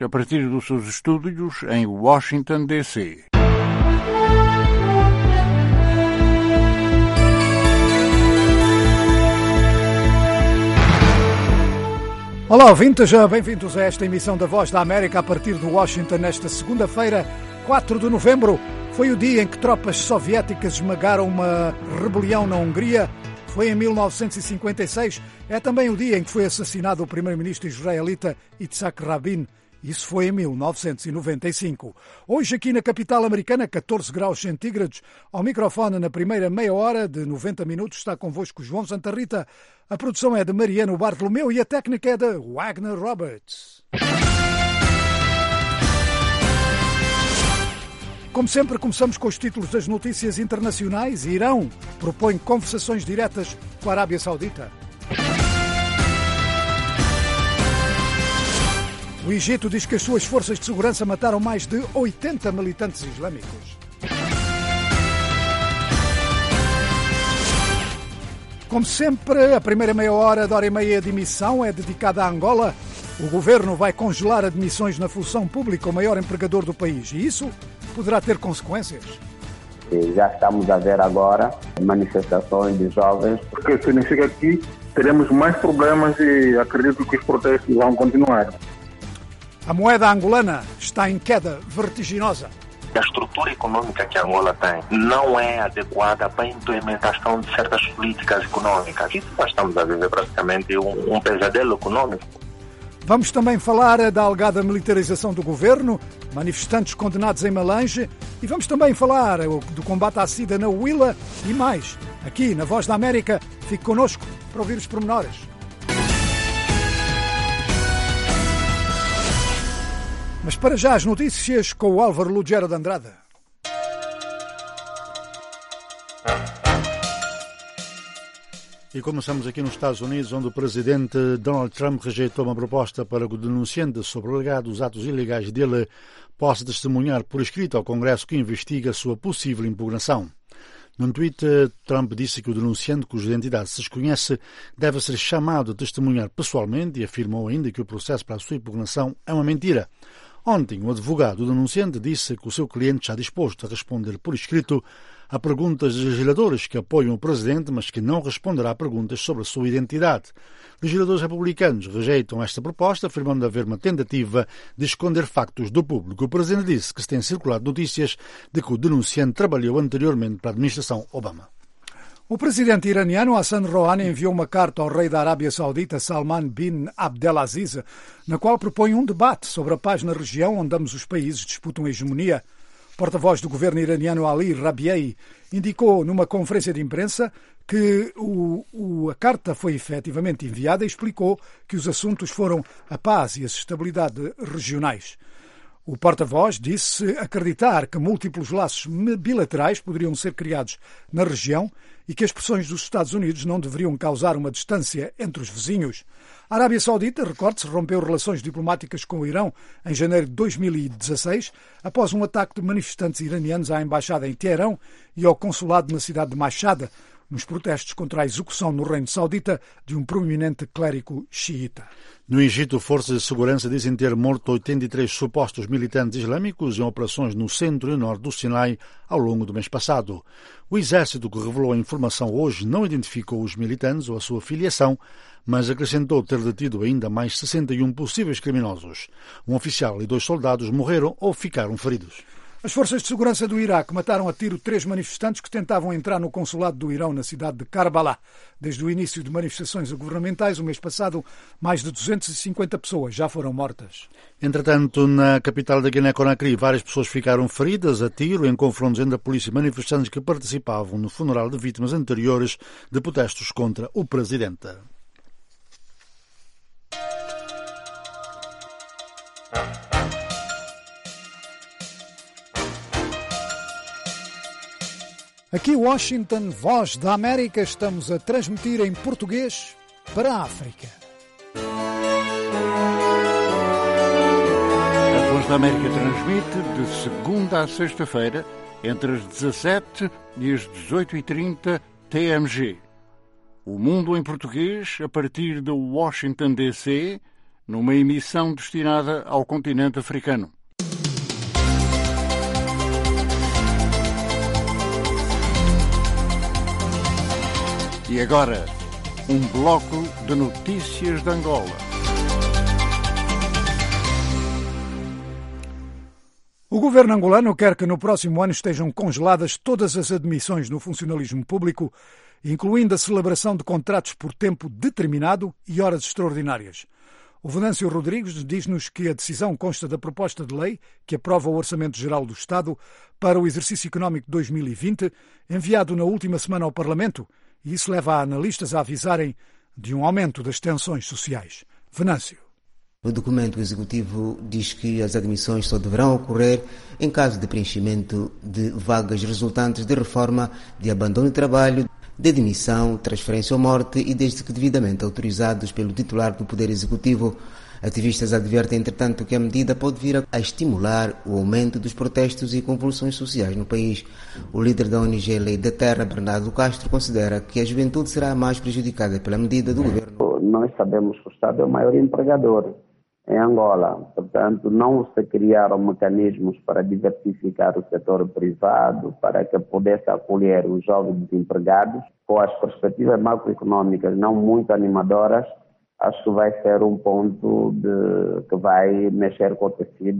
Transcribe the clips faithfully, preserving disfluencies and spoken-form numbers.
a partir dos seus estúdios em Washington, D C Olá, ouvintes, bem-vindos a esta emissão da Voz da América a partir de Washington nesta segunda-feira, quatro de novembro. Foi o dia em que tropas soviéticas esmagaram uma rebelião na Hungria. Foi em mil novecentos e cinquenta e seis. É também o dia em que foi assassinado o primeiro-ministro israelita Yitzhak Rabin. Isso foi em mil novecentos e noventa e cinco. Hoje aqui na capital americana, catorze graus centígrados. Ao microfone na primeira meia hora de noventa minutos está convosco João Santa Rita. A produção é de Mariano Bartolomeu e a técnica é de Wagner Roberts. Como sempre, começamos com os títulos das notícias internacionais. Irão propõe conversações diretas com a Arábia Saudita. O Egito diz que as suas forças de segurança mataram mais de oitenta militantes islâmicos. Como sempre, a primeira meia hora da hora e meia de emissão é dedicada a Angola. O governo vai congelar admissões na função pública, o maior empregador do país. E isso poderá ter consequências. Já estamos a ver agora manifestações de jovens. Porque significa que teremos mais problemas e acredito que os protestos vão continuar. A moeda angolana está em queda vertiginosa. A estrutura econômica que a Angola tem não é adequada para a implementação de certas políticas econômicas. Isso nós estamos a viver praticamente um, um pesadelo econômico. Vamos também falar da alegada militarização do governo, manifestantes condenados em Malange, e vamos também falar do combate à SIDA na Huila e mais. Aqui na Voz da América, fique connosco para ouvir os pormenores. Mas para já as notícias com o Álvaro Lugero de Andrade. E começamos aqui nos Estados Unidos, onde o presidente Donald Trump rejeitou uma proposta para que o denunciante sobre alegados atos ilegais dele possa testemunhar por escrito ao Congresso que investiga sua possível impugnação. Num tweet, Trump disse que o denunciante, cuja identidade se desconhece, deve ser chamado a testemunhar pessoalmente e afirmou ainda que o processo para a sua impugnação é uma mentira. Ontem, o advogado do denunciante disse que o seu cliente está disposto a responder por escrito a perguntas de legisladores que apoiam o presidente, mas que não responderá a perguntas sobre a sua identidade. Legisladores republicanos rejeitam esta proposta, afirmando haver uma tentativa de esconder factos do público. O presidente disse que se têm circulado notícias de que o denunciante trabalhou anteriormente para a administração Obama. O presidente iraniano Hassan Rouhani enviou uma carta ao rei da Arábia Saudita, Salman bin Abdelaziz, na qual propõe um debate sobre a paz na região onde ambos os países disputam a hegemonia. O porta-voz do governo iraniano Ali Rabiei indicou numa conferência de imprensa que o, o, a carta foi efetivamente enviada e explicou que os assuntos foram a paz e a estabilidade regionais. O porta-voz disse acreditar que múltiplos laços bilaterais poderiam ser criados na região e que as pressões dos Estados Unidos não deveriam causar uma distância entre os vizinhos. A Arábia Saudita, recorde-se, rompeu relações diplomáticas com o Irão em janeiro de dois mil e dezasseis, após um ataque de manifestantes iranianos à embaixada em Teherão e ao consulado na cidade de Mashhad, nos protestos contra a execução no Reino Saudita de um proeminente clérigo xiita. No Egito, forças de segurança dizem ter morto oitenta e três supostos militantes islâmicos em operações no centro e norte do Sinai ao longo do mês passado. O exército, que revelou a informação hoje, não identificou os militantes ou a sua filiação, mas acrescentou ter detido ainda mais sessenta e um possíveis criminosos. Um oficial e dois soldados morreram ou ficaram feridos. As forças de segurança do Iraque mataram a tiro três manifestantes que tentavam entrar no consulado do Irão na cidade de Karbala. Desde o início de manifestações governamentais, o mês passado, mais de duzentas e cinquenta pessoas já foram mortas. Entretanto, na capital da Guiné-Conakry, várias pessoas ficaram feridas a tiro em confrontos entre a polícia e manifestantes que participavam no funeral de vítimas anteriores de protestos contra o presidente. Aqui Washington, Voz da América, estamos a transmitir em português para a África. A Voz da América transmite de segunda a sexta-feira, entre as dezassete e as dezoito e trinta T M G. O Mundo em Português, a partir de Washington, D C, numa emissão destinada ao continente africano. E agora, um bloco de notícias de Angola. O governo angolano quer que no próximo ano estejam congeladas todas as admissões no funcionalismo público, incluindo a celebração de contratos por tempo determinado e horas extraordinárias. O Venâncio Rodrigues diz-nos que a decisão consta da proposta de lei que aprova o Orçamento Geral do Estado para o exercício económico de dois mil e vinte, enviado na última semana ao Parlamento, e isso leva a analistas a avisarem de um aumento das tensões sociais. Venâncio. O documento executivo diz que as admissões só deverão ocorrer em caso de preenchimento de vagas resultantes de reforma, de abandono de trabalho, de demissão, transferência ou morte e desde que devidamente autorizados pelo titular do Poder Executivo. Ativistas advertem, entretanto, que a medida pode vir a estimular o aumento dos protestos e convulsões sociais no país. O líder da O N G Lei da Terra, Bernardo Castro, considera que a juventude será mais prejudicada pela medida do governo. Nós sabemos que o Estado é o maior empregador em Angola. Portanto, não se criaram mecanismos para diversificar o setor privado, para que pudesse acolher os jovens desempregados, com as perspectivas macroeconômicas não muito animadoras. Acho que vai ser um ponto de, que vai mexer com o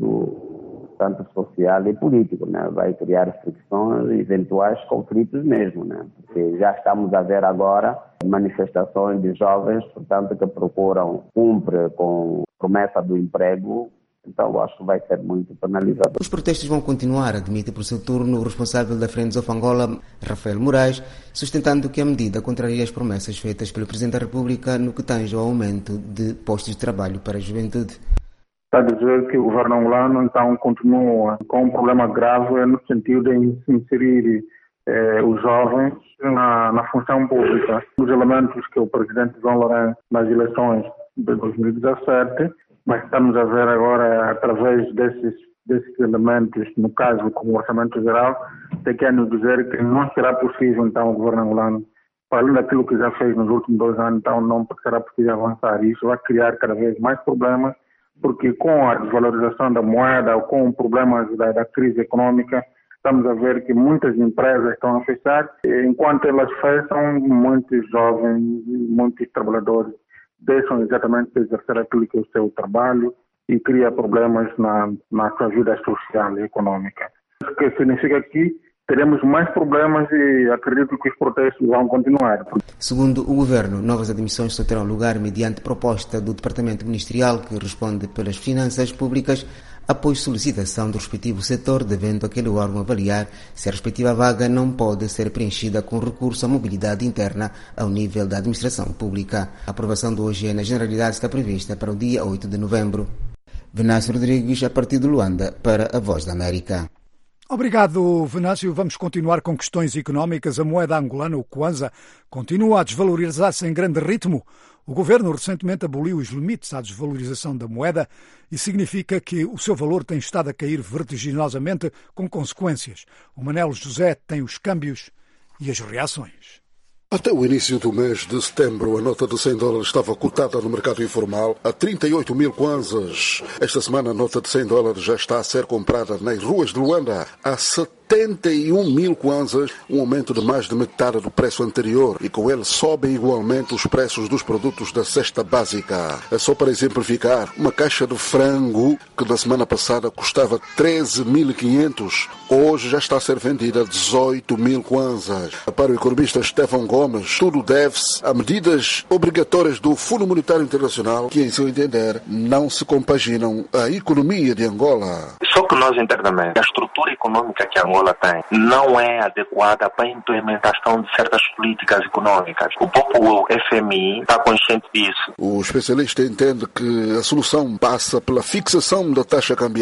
tecido tanto social e político, né? Vai criar fricções e eventuais conflitos mesmo, né? Porque já estamos a ver agora manifestações de jovens, portanto, que procuram cumprir com a promessa do emprego. Então, acho que vai ser muito penalizador. Os protestos vão continuar, admite por seu turno o responsável da Friends of Angola, Rafael Moraes, sustentando que a medida contraria as promessas feitas pelo Presidente da República no que tange ao aumento de postos de trabalho para a juventude. Está a dizer que o governo angolano, então, continua com um problema grave no sentido de inserir eh, os jovens na, na função pública. Os elementos que o Presidente João Lourenço, nas eleições de dois mil e dezassete, mas estamos a ver agora, através desses, desses elementos, no caso, como o Orçamento Geral, tem que nos dizer que não será possível, então, o governo angolano, para além daquilo que já fez nos últimos dois anos, então, não será possível avançar. Isso vai criar cada vez mais problemas, porque com a desvalorização da moeda ou com problemas da, da crise econômica, estamos a ver que muitas empresas estão a fechar. Enquanto elas fecham, muitos jovens, muitos trabalhadores deixam exatamente de exercer aquilo que é o seu trabalho e cria problemas na, na sua vida social e econômica. Isso que significa que teremos mais problemas e acredito que os protestos vão continuar. Segundo o Governo, novas admissões só terão lugar mediante proposta do Departamento Ministerial que responde pelas finanças públicas após solicitação do respectivo setor, devendo aquele órgão avaliar se a respectiva vaga não pode ser preenchida com recurso à mobilidade interna ao nível da administração pública. A aprovação do O G na Generalidade está prevista para o dia oito de novembro. Venâncio Rodrigues, a partir de Luanda, para a Voz da América. Obrigado, Venâncio. Vamos continuar com questões económicas. A moeda angolana, o Kwanza, continua a desvalorizar-se em grande ritmo. O governo recentemente aboliu os limites à desvalorização da moeda e significa que o seu valor tem estado a cair vertiginosamente com consequências. O Manel José tem os câmbios e as reações. Até o início do mês de setembro, a nota de cem dólares estava cotada no mercado informal a trinta e oito mil kwanzas. Esta semana, a nota de cem dólares já está a ser comprada nas ruas de Luanda a setenta e um mil kwanzas, um aumento de mais de metade do preço anterior, e com ele sobem igualmente os preços dos produtos da cesta básica. É só para exemplificar, uma caixa de frango, que na semana passada custava treze mil e quinhentos, hoje já está a ser vendida a dezoito mil kwanzas. Para o economista Estevão Gomes, tudo deve-se a medidas obrigatórias do Fundo Monetário Internacional, que, em seu entender, não se compaginam à economia de Angola. Só que nós, internamente, a estrutura econômica que a Angola tem não é adequada para a implementação de certas políticas econômicas. O próprio F M I está consciente disso. O especialista entende que a solução passa pela fixação da taxa cambial.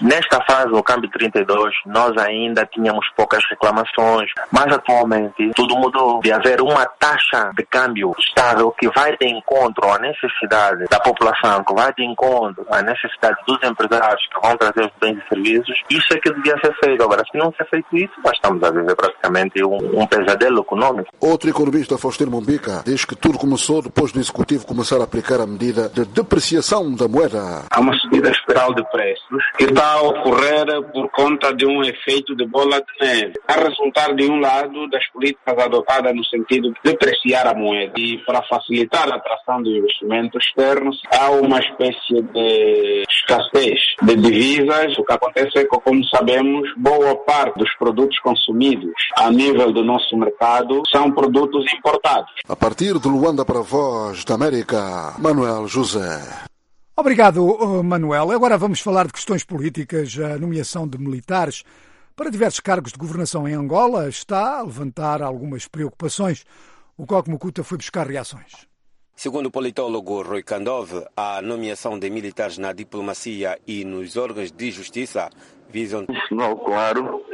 Nesta fase, no câmbio trinta e dois, nós ainda tínhamos poucas reclamações, mas atualmente tudo mudou. De haver uma taxa de câmbio estável que vai de encontro à necessidade da população, que vai de encontro à necessidade dos empresários que vão trazer os bens e serviços, isso é que devia ser feito. Agora, se não ser feito isso, nós estamos a viver praticamente um, um pesadelo econômico. Outro economista, Faustino Mombica, diz que tudo começou depois do Executivo começar a aplicar a medida de depreciação da moeda. Há uma subida espiral de preços que está a ocorrer por conta de um efeito de bola de neve, a resultar de um lado das políticas adotadas no sentido de depreciar a moeda. E para facilitar a atração de investimentos externos, há uma espécie de escassez de divisas. O que acontece é que, como sabemos, boa parte dos produtos consumidos a nível do nosso mercado são produtos importados. A partir de Luanda para a Voz da América, Manuel José. Obrigado, Manuel. Agora vamos falar de questões políticas. A nomeação de militares para diversos cargos de governação em Angola está a levantar algumas preocupações. O Coque Mucuta foi buscar reações. Segundo o politólogo Rui Kandove, a nomeação de militares na diplomacia e nos órgãos de justiça visam um sinal claro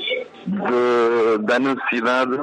de, da necessidade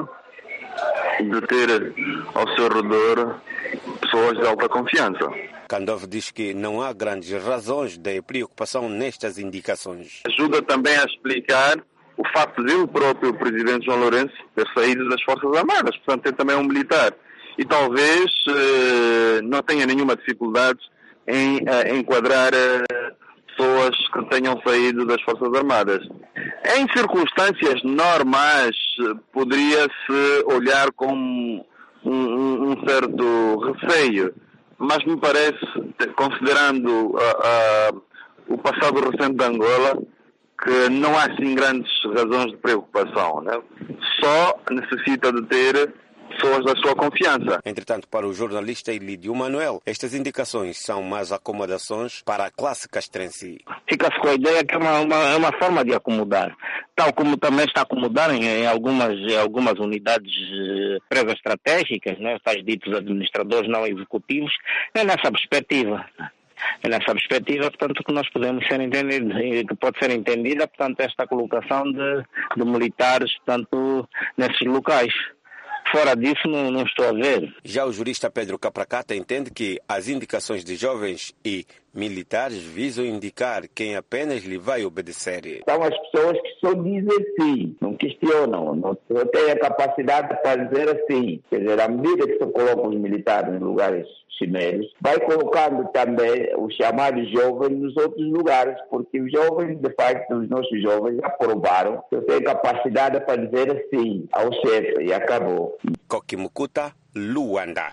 de ter ao seu redor pessoas de alta confiança. Kandove diz que não há grandes razões de preocupação nestas indicações. Ajuda também a explicar o facto de ele próprio, o presidente João Lourenço, ter saído das Forças Armadas, portanto tem também um militar. E talvez eh, não tenha nenhuma dificuldade em eh, enquadrar eh, pessoas que tenham saído das Forças Armadas. Em circunstâncias normais, poderia-se olhar com um, um, um certo receio, mas me parece, considerando a, a, o passado recente de Angola, que não há assim grandes razões de preocupação, né? Só necessita de ter pessoas da sua confiança. Entretanto, para o jornalista Ilídio Manuel, estas indicações são mais acomodações para a classe castrense. Fica-se com a ideia que é uma, uma, é uma forma de acomodar, tal como também está a acomodar em, em, algumas, em algumas unidades eh, empresas estratégicas, né, tais ditos administradores não executivos, é nessa perspectiva. É nessa perspectiva, portanto, que nós podemos ser entendidos, que pode ser entendida, portanto, esta colocação de, de militares, portanto, nesses locais. Fora disso, não, não estou a ver. Já o jurista Pedro Capracata entende que as indicações de jovens e militares visam indicar quem apenas lhe vai obedecer. São as pessoas que só dizem sim, não questionam, não têm a capacidade para dizer assim. Quer dizer, à medida que se colocam os militares em lugares cimeiros, vai colocando também os chamados jovens nos outros lugares, porque os jovens, de facto, os nossos jovens aprovaram que têm capacidade para dizer assim ao chefe e acabou. Coque Mucuta, Luanda.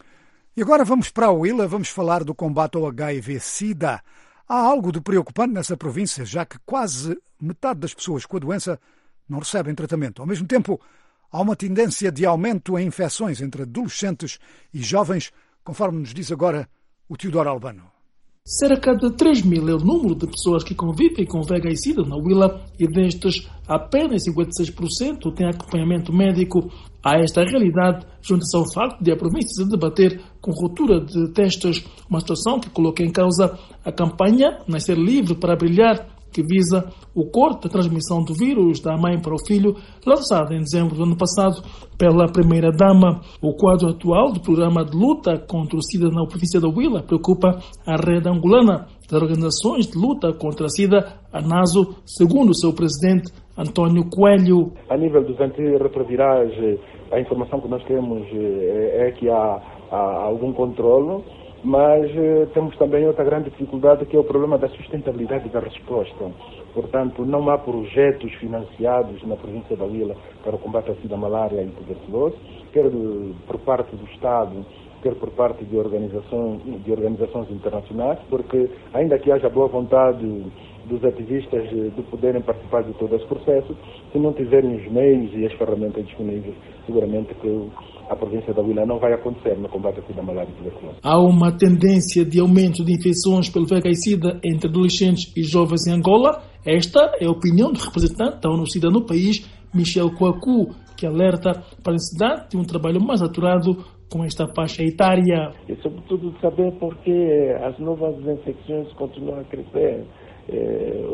E agora vamos para a Huila, vamos falar do combate ao H I V-Sida. Há algo de preocupante nessa província, já que quase metade das pessoas com a doença não recebem tratamento. Ao mesmo tempo, há uma tendência de aumento em infecções entre adolescentes e jovens, conforme nos diz agora o Teodoro Albano. Cerca de três mil é o número de pessoas que convivem com V I H sida na Huila e destes, apenas cinquenta e seis por cento têm acompanhamento médico. A esta realidade junta-se ao facto de a província se debater com ruptura de testes, uma situação que coloca em causa a campanha Nascer Livre para Brilhar, que visa o corte da transmissão do vírus da mãe para o filho, lançada em dezembro do ano passado pela primeira-dama. O quadro atual do programa de luta contra o SIDA na província da Huila preocupa a rede angolana das organizações de luta contra a SIDA, a NASO, segundo o seu presidente, António Coelho. A nível dos antirretrovirais, a informação que nós temos é que há, há algum controle, mas eh, temos também outra grande dificuldade, que é o problema da sustentabilidade da resposta. Portanto, não há projetos financiados na província da Huila para o combate à sida, malária e tuberculose, quer por parte do Estado, quer por parte de organizações, de organizações internacionais, porque ainda que haja boa vontade dos ativistas de poderem participar de todo esse processo, se não tiverem os meios e as ferramentas disponíveis, seguramente que a província da Huila não vai acontecer no combate à sida, malária e tuberculose. Há uma tendência de aumento de infecções pelo V I H sida entre adolescentes e jovens em Angola. Esta é a opinião do representante da ONU-SIDA no país, Michel Kouakou, que alerta para a necessidade de um trabalho mais aturado com esta faixa etária. E sobretudo saber por que as novas infecções continuam a crescer. É, o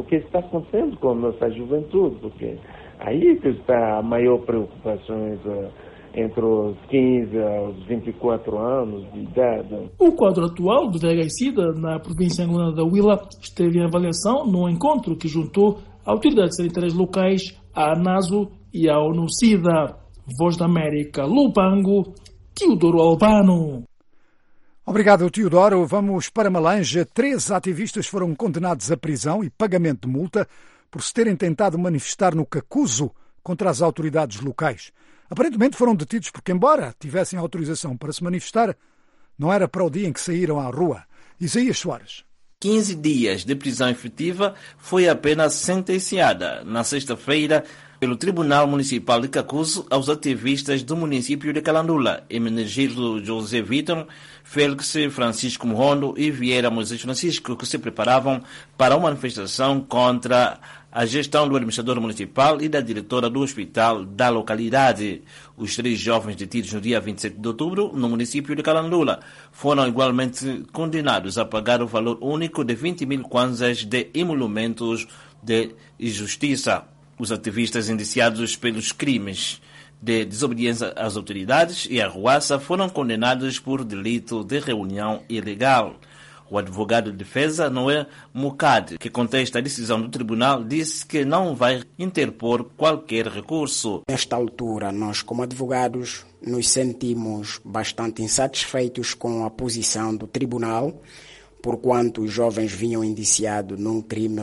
que está acontecendo com a nossa juventude, porque aí que está a maior preocupação entre os quinze aos vinte e quatro anos de idade. O quadro atual do V I H-Sida na província angolana da Huila esteve em avaliação num encontro que juntou autoridades sanitárias locais, a ANASO e a ONU-SIDA. Voz da América, Lubango, Teodoro Albano. Obrigado, Teodoro. Vamos para Malanje. Três ativistas foram condenados à prisão e pagamento de multa por se terem tentado manifestar no Cacuzo contra as autoridades locais. Aparentemente foram detidos porque, embora tivessem autorização para se manifestar, não era para o dia em que saíram à rua. Isaías Soares. quinze dias de prisão efetiva foi apenas sentenciada na sexta-feira pelo Tribunal Municipal de Cacuzo aos ativistas do município de Calandula, Emenegildo José Vitor, Félix Francisco Morrondo e Vieira Moisés Francisco, que se preparavam para uma manifestação contra a gestão do administrador municipal e da diretora do hospital da localidade. Os três jovens detidos no dia vinte e sete de outubro, no município de Calandula, foram igualmente condenados a pagar o valor único de vinte mil kwanzas de emolumentos de justiça. Os ativistas indiciados pelos crimes de desobediência às autoridades e arruaça foram condenados por delito de reunião ilegal. O advogado de defesa, Noé Mukad, que contesta a decisão do tribunal, disse que não vai interpor qualquer recurso. Nesta altura, nós como advogados nos sentimos bastante insatisfeitos com a posição do tribunal, porquanto os jovens vinham indiciados num crime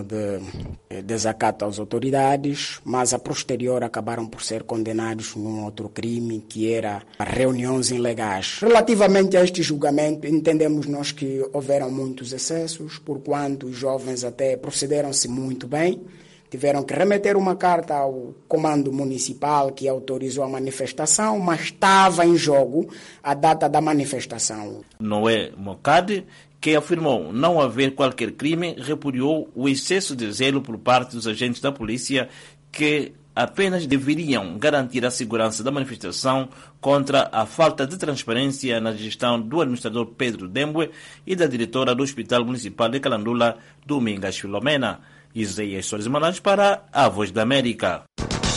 de desacato às autoridades, mas a posterior acabaram por ser condenados num outro crime, que era reuniões ilegais. Relativamente a este julgamento, entendemos nós que houveram muitos excessos, porquanto os jovens até procederam-se muito bem, tiveram que remeter uma carta ao comando municipal que autorizou a manifestação, mas estava em jogo a data da manifestação. Noé Mokade, que afirmou não haver qualquer crime, repudiou o excesso de zelo por parte dos agentes da polícia que apenas deveriam garantir a segurança da manifestação contra a falta de transparência na gestão do administrador Pedro Dembwe e da diretora do Hospital Municipal de Calandula, Domingas Filomena. Isaías Soares Malange para a Voz da América.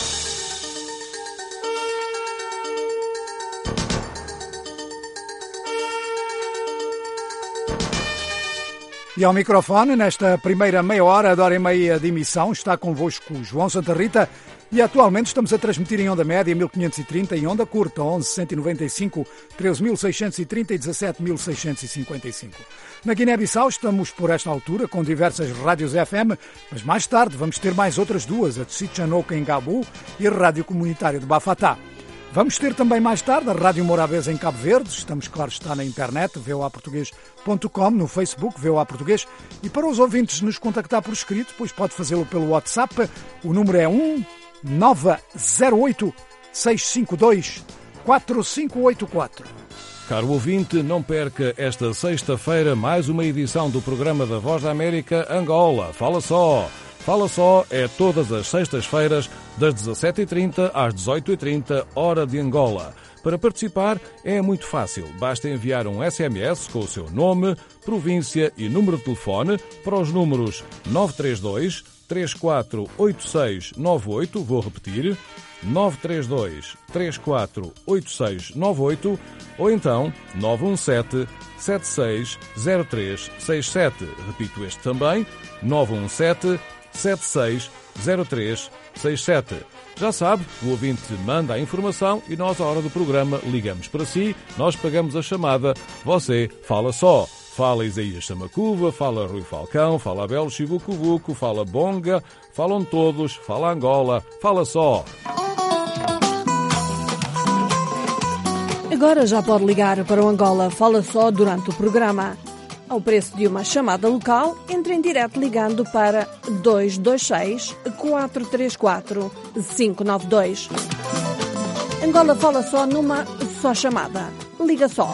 E ao microfone, nesta primeira meia hora da hora e meia de emissão, está convosco João Santa Rita e atualmente estamos a transmitir em onda média mil quinhentos e trinta e onda curta onze cento e noventa e cinco, treze mil seiscentos e trinta e dezassete mil seiscentos e cinquenta e cinco. Na Guiné-Bissau estamos por esta altura com diversas rádios F M, mas mais tarde vamos ter mais outras duas, a de Sitchanoka em Gabu e a Rádio Comunitária de Bafatá. Vamos ter também mais tarde a Rádio Morabeza em Cabo Verde. Estamos, claro, está na internet, v o a português ponto com, no Facebook, V O A Português. E para os ouvintes nos contactar por escrito, pois pode fazê-lo pelo WhatsApp. O número é um nove zero oito, seis cinco dois, quatro cinco oito quatro. Caro ouvinte, não perca esta sexta-feira mais uma edição do programa da Voz da América Angola. Fala só! Fala Só é todas as sextas-feiras, das dezassete e trinta às dezoito e trinta, hora de Angola. Para participar é muito fácil. Basta enviar um S M S com o seu nome, província e número de telefone para os números nove três dois, três quatro oito seis nove oito, vou repetir, nove três dois, três quatro oito seis nove oito, ou então nove um sete, sete seis zero três seis sete. Repito este também, nove um sete, sete seis zero três seis sete. Já sabe, o ouvinte manda a informação e nós, à hora do programa, ligamos para si, nós pagamos a chamada, você fala só. Fala Isaías Samacuva, fala Rui Falcão, fala Abel Chivucuvuco, fala Bonga, falam todos, fala Angola, fala só. Agora já pode ligar para o Angola Fala Só durante o programa. Ao preço de uma chamada local, entre em direto ligando para dois dois seis, quatro três quatro, cinco nove dois. Angola Fala Só numa só chamada. Liga só.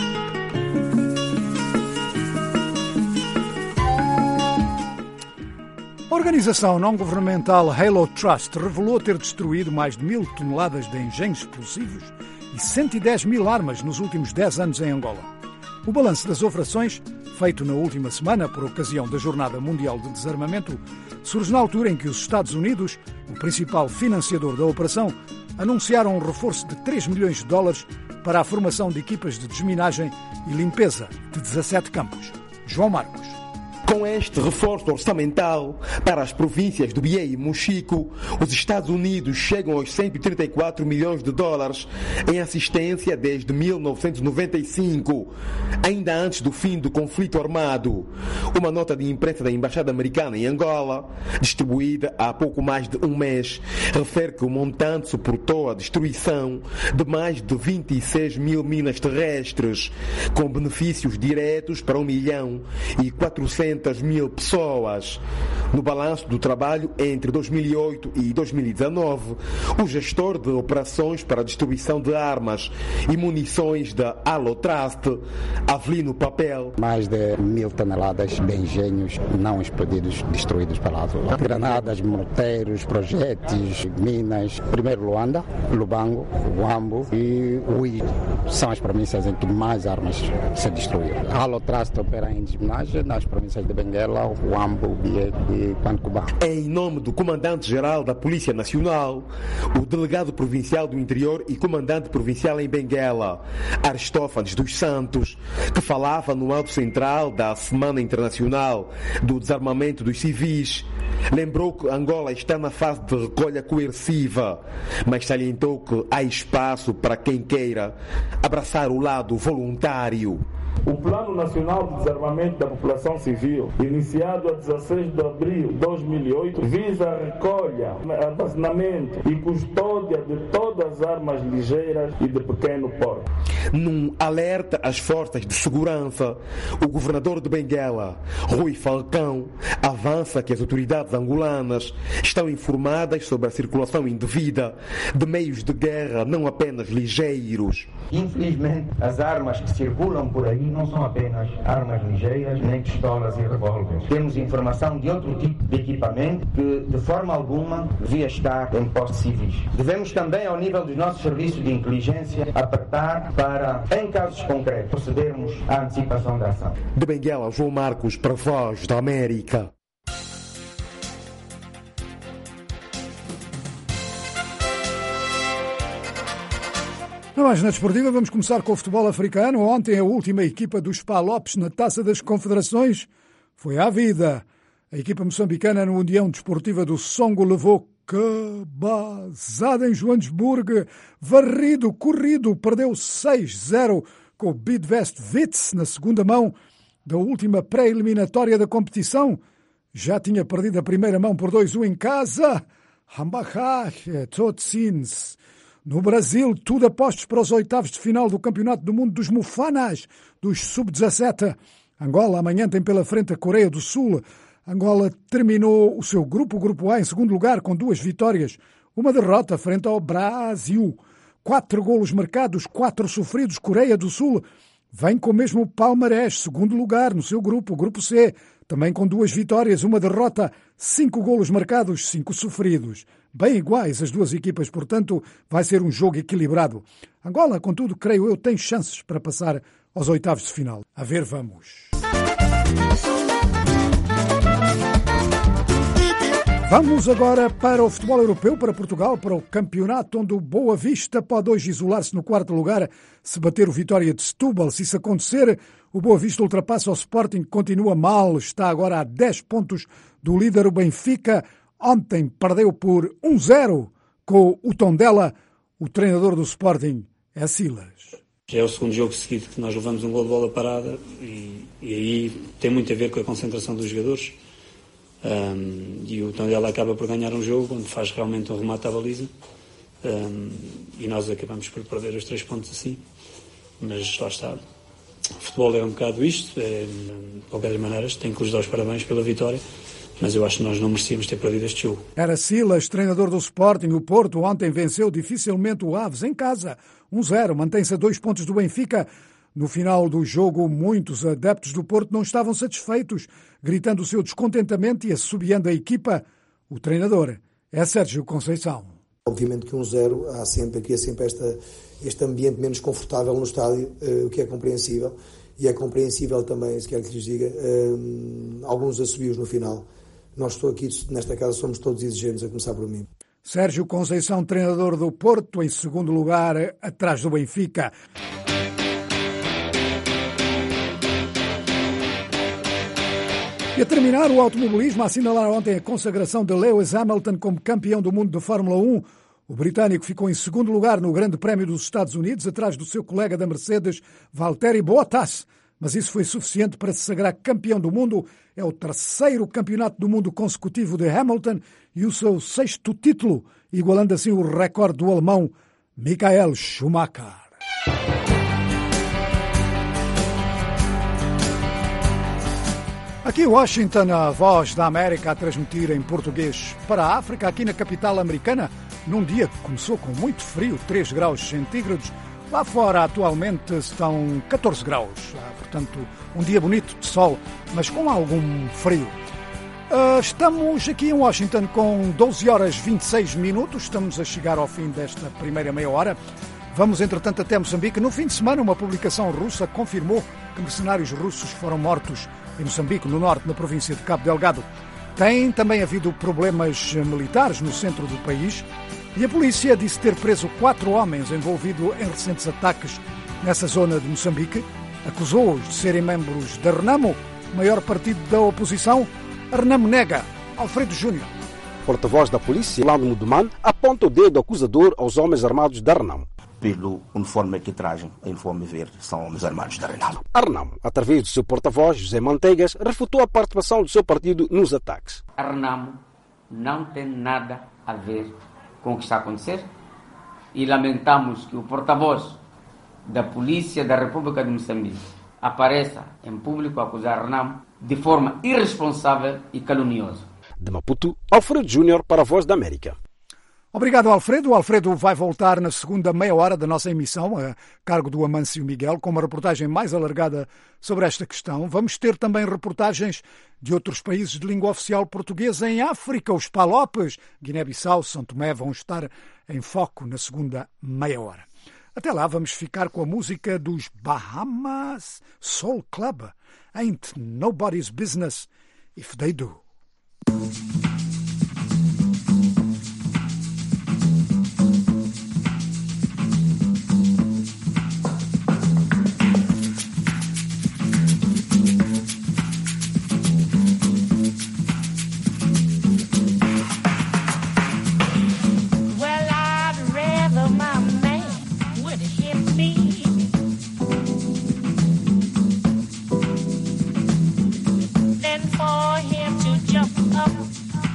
A organização não-governamental Halo Trust revelou ter destruído mais de mil toneladas de engenhos explosivos e cento e dez mil armas nos últimos dez anos em Angola. O balanço das operações, feito na última semana por ocasião da Jornada Mundial de Desarmamento, surge na altura em que os Estados Unidos, o principal financiador da operação, anunciaram um reforço de três milhões de dólares para a formação de equipas de desminagem e limpeza de dezassete campos. João Marcos. Com este reforço orçamental para as províncias do Bié e Mochico, os Estados Unidos chegam aos cento e trinta e quatro milhões de dólares em assistência desde mil novecentos e noventa e cinco, ainda antes do fim do conflito armado. Uma nota de imprensa da Embaixada Americana em Angola, distribuída há pouco mais de um mês, refere que o montante suportou a destruição de mais de vinte e seis mil minas terrestres, com benefícios diretos para um milhão e quatrocentos mil pessoas. No balanço do trabalho entre dois mil e oito e dois mil e dezanove, o gestor de operações para a destruição de armas e munições da Halo Trust, Avelino Papel. Mais de mil toneladas de engenhos não explodidos destruídos pela Halo. Granadas, morteiros, projéteis, minas. Primeiro Luanda, Lubango, Huambo e Ui são as províncias em que mais armas se destruíram. A Halo Trust opera em desminagem nas províncias de Benguela, Huambo, Bié e Pancubá. Em nome do comandante-geral da Polícia Nacional, o delegado provincial do Interior e comandante provincial em Benguela, Aristófanes dos Santos, que falava no alto central da Semana Internacional do Desarmamento dos Civis, lembrou que Angola está na fase de recolha coerciva, mas salientou que há espaço para quem queira abraçar o lado voluntário. O Plano Nacional de Desarmamento da População Civil, iniciado a dezasseis de abril de dois mil e oito, visa a recolha, armazenamento e custódia de todas as armas ligeiras e de pequeno porte. Num alerta às forças de segurança, o governador de Benguela, Rui Falcão, avança que as autoridades angolanas estão informadas sobre a circulação indevida de meios de guerra não apenas ligeiros. Infelizmente, as armas que circulam por aí não são apenas armas ligeiras, nem pistolas e revólveres. Temos informação de outro tipo de equipamento que, de forma alguma, devia estar em postos civis. Devemos também, ao nível dos nossos serviços de inteligência, apertar para, em casos concretos, procedermos à antecipação da ação. De Benguela, João Marcos, para a Voz da América. Na página desportiva, vamos começar com o futebol africano. Ontem, a última equipa dos Palopes na Taça das Confederações foi à vida. A equipa moçambicana no União Desportiva do Songo levou cabazada em Joanesburgo. Varrido, corrido, perdeu seis a zero com o Bidvest Wits na segunda mão da última pré-eliminatória da competição. Já tinha perdido a primeira mão por dois a um em casa. Hambachach, Totsins. No Brasil, tudo apostos para os oitavos de final do Campeonato do Mundo dos Mufanas, dos sub dezassete. Angola amanhã tem pela frente a Coreia do Sul. Angola terminou o seu grupo, o Grupo A, em segundo lugar, com duas vitórias. Uma derrota frente ao Brasil. Quatro golos marcados, quatro sofridos. Coreia do Sul vem com o mesmo palmarés, segundo lugar no seu grupo, o Grupo C. Também com duas vitórias, uma derrota, cinco golos marcados, cinco sofridos. Bem iguais as duas equipas, portanto, vai ser um jogo equilibrado. Angola, contudo, creio eu, tem chances para passar aos oitavos de final. A ver, vamos. Vamos agora para o futebol europeu, para Portugal, para o campeonato onde o Boa Vista pode hoje isolar-se no quarto lugar se bater o Vitória de Setúbal. Se isso acontecer, o Boa Vista ultrapassa o Sporting, que continua mal, está agora a dez pontos do líder, o Benfica. Ontem perdeu por um a zero com o Tondela. O treinador do Sporting é Silas. Já é o segundo jogo seguido que nós levamos um gol de bola parada e, e aí tem muito a ver com a concentração dos jogadores. Um, e o Tondela acaba por ganhar um jogo onde faz realmente um remate à baliza, um, e nós acabamos por perder os três pontos assim, mas lá está, o futebol é um bocado isto, é, de qualquer maneira tenho que lhes dar os parabéns pela vitória, mas eu acho que nós não merecíamos ter perdido este jogo. Era Silas, treinador do Sporting. O Porto ontem venceu dificilmente o Aves em casa, um a zero, mantém-se a dois pontos do Benfica. No final do jogo, muitos adeptos do Porto não estavam satisfeitos, gritando o seu descontentamento e assobiando a equipa. O treinador é Sérgio Conceição. Obviamente que um zero, há sempre, cria sempre esta, este ambiente menos confortável no estádio, o que é compreensível. E é compreensível também, se quer que lhes diga, um, alguns assobios no final. Nós estou aqui, nesta casa, somos todos exigentes, a começar por mim. Sérgio Conceição, treinador do Porto, em segundo lugar, atrás do Benfica. E a terminar, o automobilismo a assinalar ontem a consagração de Lewis Hamilton como campeão do mundo de Fórmula um. O britânico ficou em segundo lugar no Grande Prémio dos Estados Unidos, atrás do seu colega da Mercedes, Valtteri Bottas. Mas isso foi suficiente para se sagrar campeão do mundo. É o terceiro campeonato do mundo consecutivo de Hamilton e o seu sexto título, igualando assim o recorde do alemão Michael Schumacher. Aqui Washington, a Voz da América a transmitir em português para a África, aqui na capital americana, num dia que começou com muito frio, três graus centígrados. Lá fora atualmente estão catorze graus, portanto um dia bonito de sol, mas com algum frio. Estamos aqui em Washington com doze horas e vinte e seis minutos, estamos a chegar ao fim desta primeira meia hora. Vamos, entretanto, até Moçambique. No fim de semana, uma publicação russa confirmou que mercenários russos foram mortos em Moçambique, no norte, na província de Cabo Delgado. Tem também havido problemas militares no centro do país e a polícia disse ter preso quatro homens envolvidos em recentes ataques nessa zona de Moçambique. Acusou-os de serem membros da Renamo, maior partido da oposição. A Renamo nega. Alfredo Júnior. Porta-voz da polícia, Lando Muduman, aponta o dedo acusador aos homens armados da Renamo. Pelo uniforme que trazem, a uniforme verde, são homens armados da Renamo. A Renamo, através do seu porta-voz, José Manteigas, refutou a participação do seu partido nos ataques. A Renamo não tem nada a ver com o que está a acontecer e lamentamos que o porta-voz da Polícia da República de Moçambique apareça em público a acusar a Renamo de forma irresponsável e caluniosa. De Maputo, Alfredo Júnior para a Voz da América. Obrigado, Alfredo. O Alfredo vai voltar na segunda meia hora da nossa emissão, a cargo do Amâncio Miguel, com uma reportagem mais alargada sobre esta questão. Vamos ter também reportagens de outros países de língua oficial portuguesa em África. Os Palopes, Guiné-Bissau, São Tomé vão estar em foco na segunda meia hora. Até lá vamos ficar com a música dos Bahamas Soul Club. Ain't nobody's business if they do. For him to jump up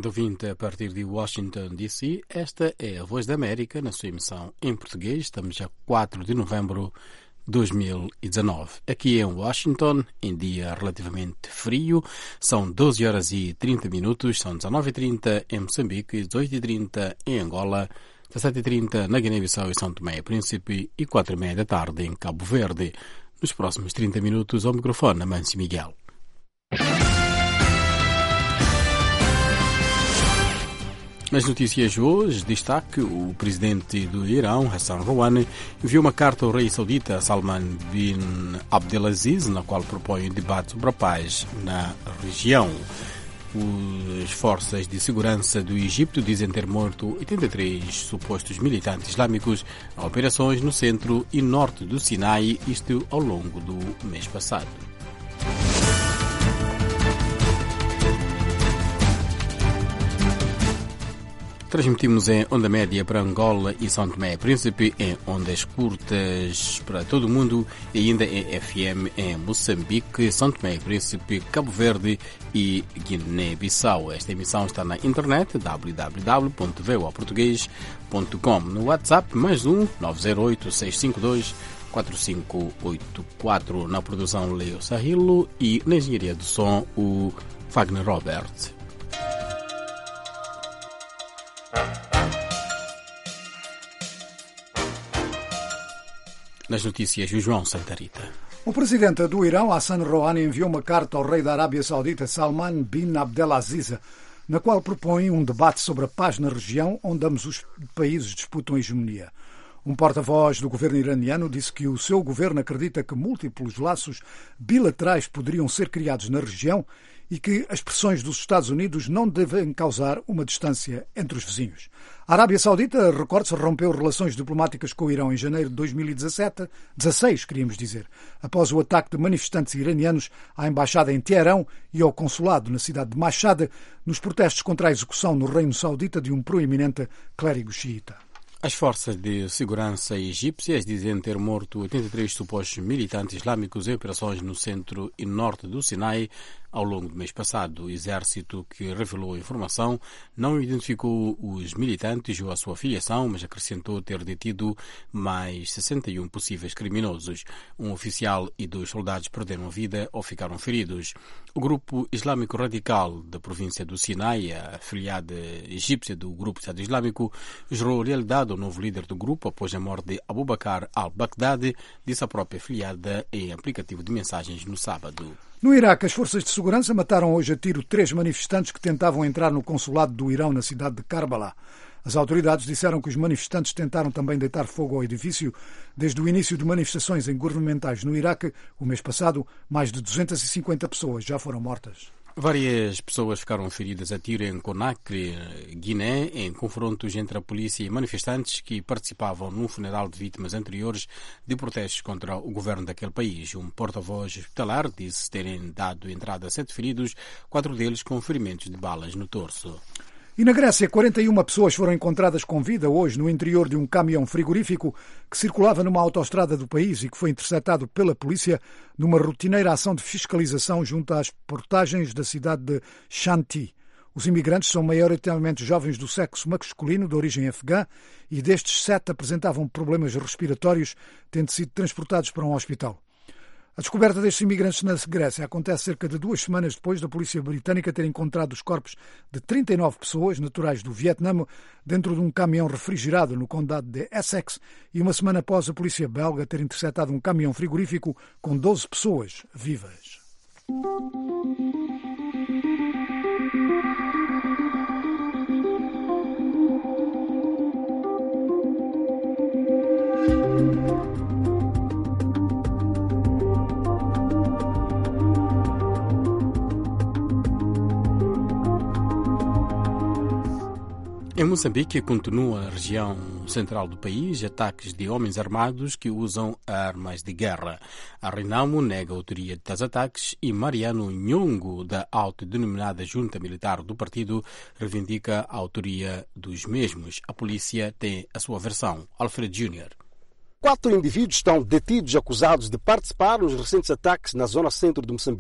Prezado ouvinte, a partir de Washington, D C, esta é a Voz da América, na sua emissão em português. Estamos a quatro de novembro de dois mil e dezanove. Aqui em Washington, em dia relativamente frio, são doze horas e trinta minutos, são dezenove e trinta em Moçambique, dezoito e trinta em Angola, dezassete e trinta na Guiné-Bissau e São Tomé e Príncipe e quatro e meia da tarde em Cabo Verde. Nos próximos trinta minutos, ao microfone, Amâncio Miguel. Nas notícias hoje, destaque: o presidente do Irão, Hassan Rouhani, enviou uma carta ao rei saudita Salman bin Abdelaziz, na qual propõe um debate sobre a paz na região. As forças de segurança do Egito dizem ter morto oitenta e três supostos militantes islâmicos em operações no centro e norte do Sinai, isto ao longo do mês passado. Transmitimos em onda média para Angola e São Tomé e Príncipe, em ondas curtas para todo o mundo e ainda em F M em Moçambique, São Tomé e Príncipe, Cabo Verde e Guiné-Bissau. Esta emissão está na internet w w w ponto v o a português ponto com. No WhatsApp, mais um nove zero oito, seis cinco dois, quatro cinco oito quatro. Na produção, Leo Sahilo, e na engenharia do som, o Wagner Robert. Nas notícias, o João Santarita. O presidente do Irão, Hassan Rouhani, enviou uma carta ao rei da Arábia Saudita, Salman bin Abdelaziz, na qual propõe um debate sobre a paz na região onde ambos os países disputam a hegemonia. Um porta-voz do governo iraniano disse que o seu governo acredita que múltiplos laços bilaterais poderiam ser criados na região e que as pressões dos Estados Unidos não devem causar uma distância entre os vizinhos. A Arábia Saudita, recorde-se, rompeu relações diplomáticas com o Irão em janeiro de dois mil e dezassete, dezasseis, queríamos dizer, após o ataque de manifestantes iranianos à embaixada em Teherão e ao consulado na cidade de Mashhad, nos protestos contra a execução no Reino Saudita de um proeminente clérigo xiita. As forças de segurança egípcias dizem ter morto oitenta e três supostos militantes islâmicos em operações no centro e norte do Sinai ao longo do mês passado. O exército, que revelou a informação, não identificou os militantes ou a sua filiação, mas acrescentou ter detido mais sessenta e um possíveis criminosos. Um oficial e dois soldados perderam a vida ou ficaram feridos. O grupo islâmico radical da província do Sinai, a afiliada egípcia do grupo Estado Islâmico, jurou lealdade ao novo líder do grupo após a morte de Abu Bakr al-Baghdadi, disse a própria afiliada em aplicativo de mensagens no sábado. No Iraque, as forças de segurança mataram hoje a tiro três manifestantes que tentavam entrar no consulado do Irão na cidade de Karbala. As autoridades disseram que os manifestantes tentaram também deitar fogo ao edifício. Desde o início de manifestações governamentais no Iraque, o mês passado, mais de duzentas e cinquenta pessoas já foram mortas. Várias pessoas ficaram feridas a tiro em Conakry, Guiné, em confrontos entre a polícia e manifestantes que participavam num funeral de vítimas anteriores de protestos contra o governo daquele país. Um porta-voz hospitalar disse terem dado entrada a sete feridos, quatro deles com ferimentos de balas no torso. E na Grécia, quarenta e uma pessoas foram encontradas com vida hoje no interior de um caminhão frigorífico que circulava numa autoestrada do país e que foi interceptado pela polícia numa rotineira ação de fiscalização junto às portagens da cidade de Shanti. Os imigrantes são maioritariamente jovens do sexo masculino de origem afegã e destes sete apresentavam problemas respiratórios, tendo sido transportados para um hospital. A descoberta destes imigrantes na Grécia acontece cerca de duas semanas depois da polícia britânica ter encontrado os corpos de trinta e nove pessoas naturais do Vietnã dentro de um caminhão refrigerado no condado de Essex e uma semana após a polícia belga ter interceptado um caminhão frigorífico com doze pessoas vivas. Em Moçambique, continua na região central do país ataques de homens armados que usam armas de guerra. A Renamo nega a autoria de tais ataques e Mariano Nhongo, da autodenominada Junta Militar do partido, reivindica a autoria dos mesmos. A polícia tem a sua versão. Alfred Júnior Quatro indivíduos estão detidos acusados de participar nos recentes ataques na zona centro de Moçambique.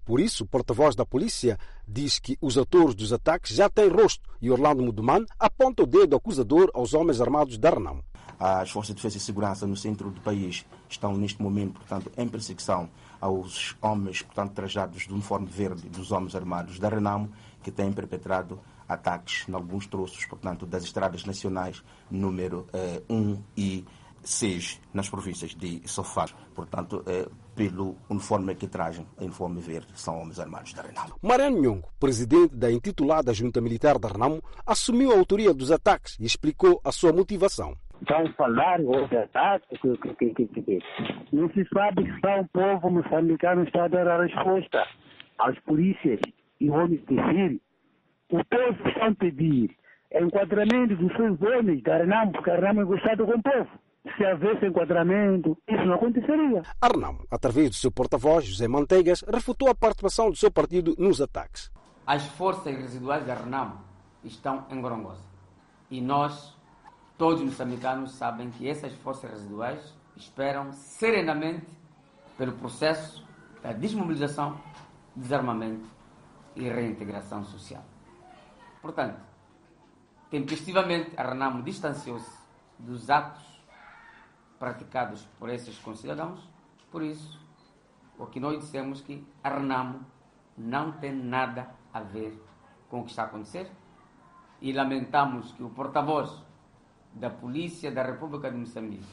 Por isso, o porta-voz da polícia diz que os autores dos ataques já têm rosto e Orlando Muduman aponta o dedo acusador aos homens armados da Renamo. As forças de defesa e segurança no centro do país estão neste momento, portanto, em perseguição aos homens, portanto, trajados de uniforme verde dos homens armados da Renamo, que têm perpetrado ataques em alguns troços, portanto, das estradas nacionais número eh, um e seis nas províncias de Sofá. Portanto, eh, pelo uniforme que trazem, uniforme verde, são homens armados da Renamo. Mariano Nhongo, presidente da intitulada Junta Militar da Renamo, assumiu a autoria dos ataques e explicou a sua motivação. Vão falar outro ataque, que, que, que, que, que. Não se sabe que só o povo moçambicano está a dar a resposta às polícias e homens de civil. O povo está a pedir enquadramento dos seus homens da Renamo, porque a Renamo é gostada com o povo. Se houvesse enquadramento, isso não aconteceria. A Renamo, através do seu porta-voz, José Manteigas, refutou a participação do seu partido nos ataques. As forças residuais da Renamo estão em Gorongosa. E nós, todos os moçambicanos, sabem que essas forças residuais esperam serenamente pelo processo da desmobilização, desarmamento e reintegração social. Portanto, tempestivamente, a Renamo distanciou-se dos atos praticados por esses concidadãos. Por isso, o que nós dissemos que a Renamo não tem nada a ver com o que está a acontecer e lamentamos que o porta-voz da Polícia da República de Moçambique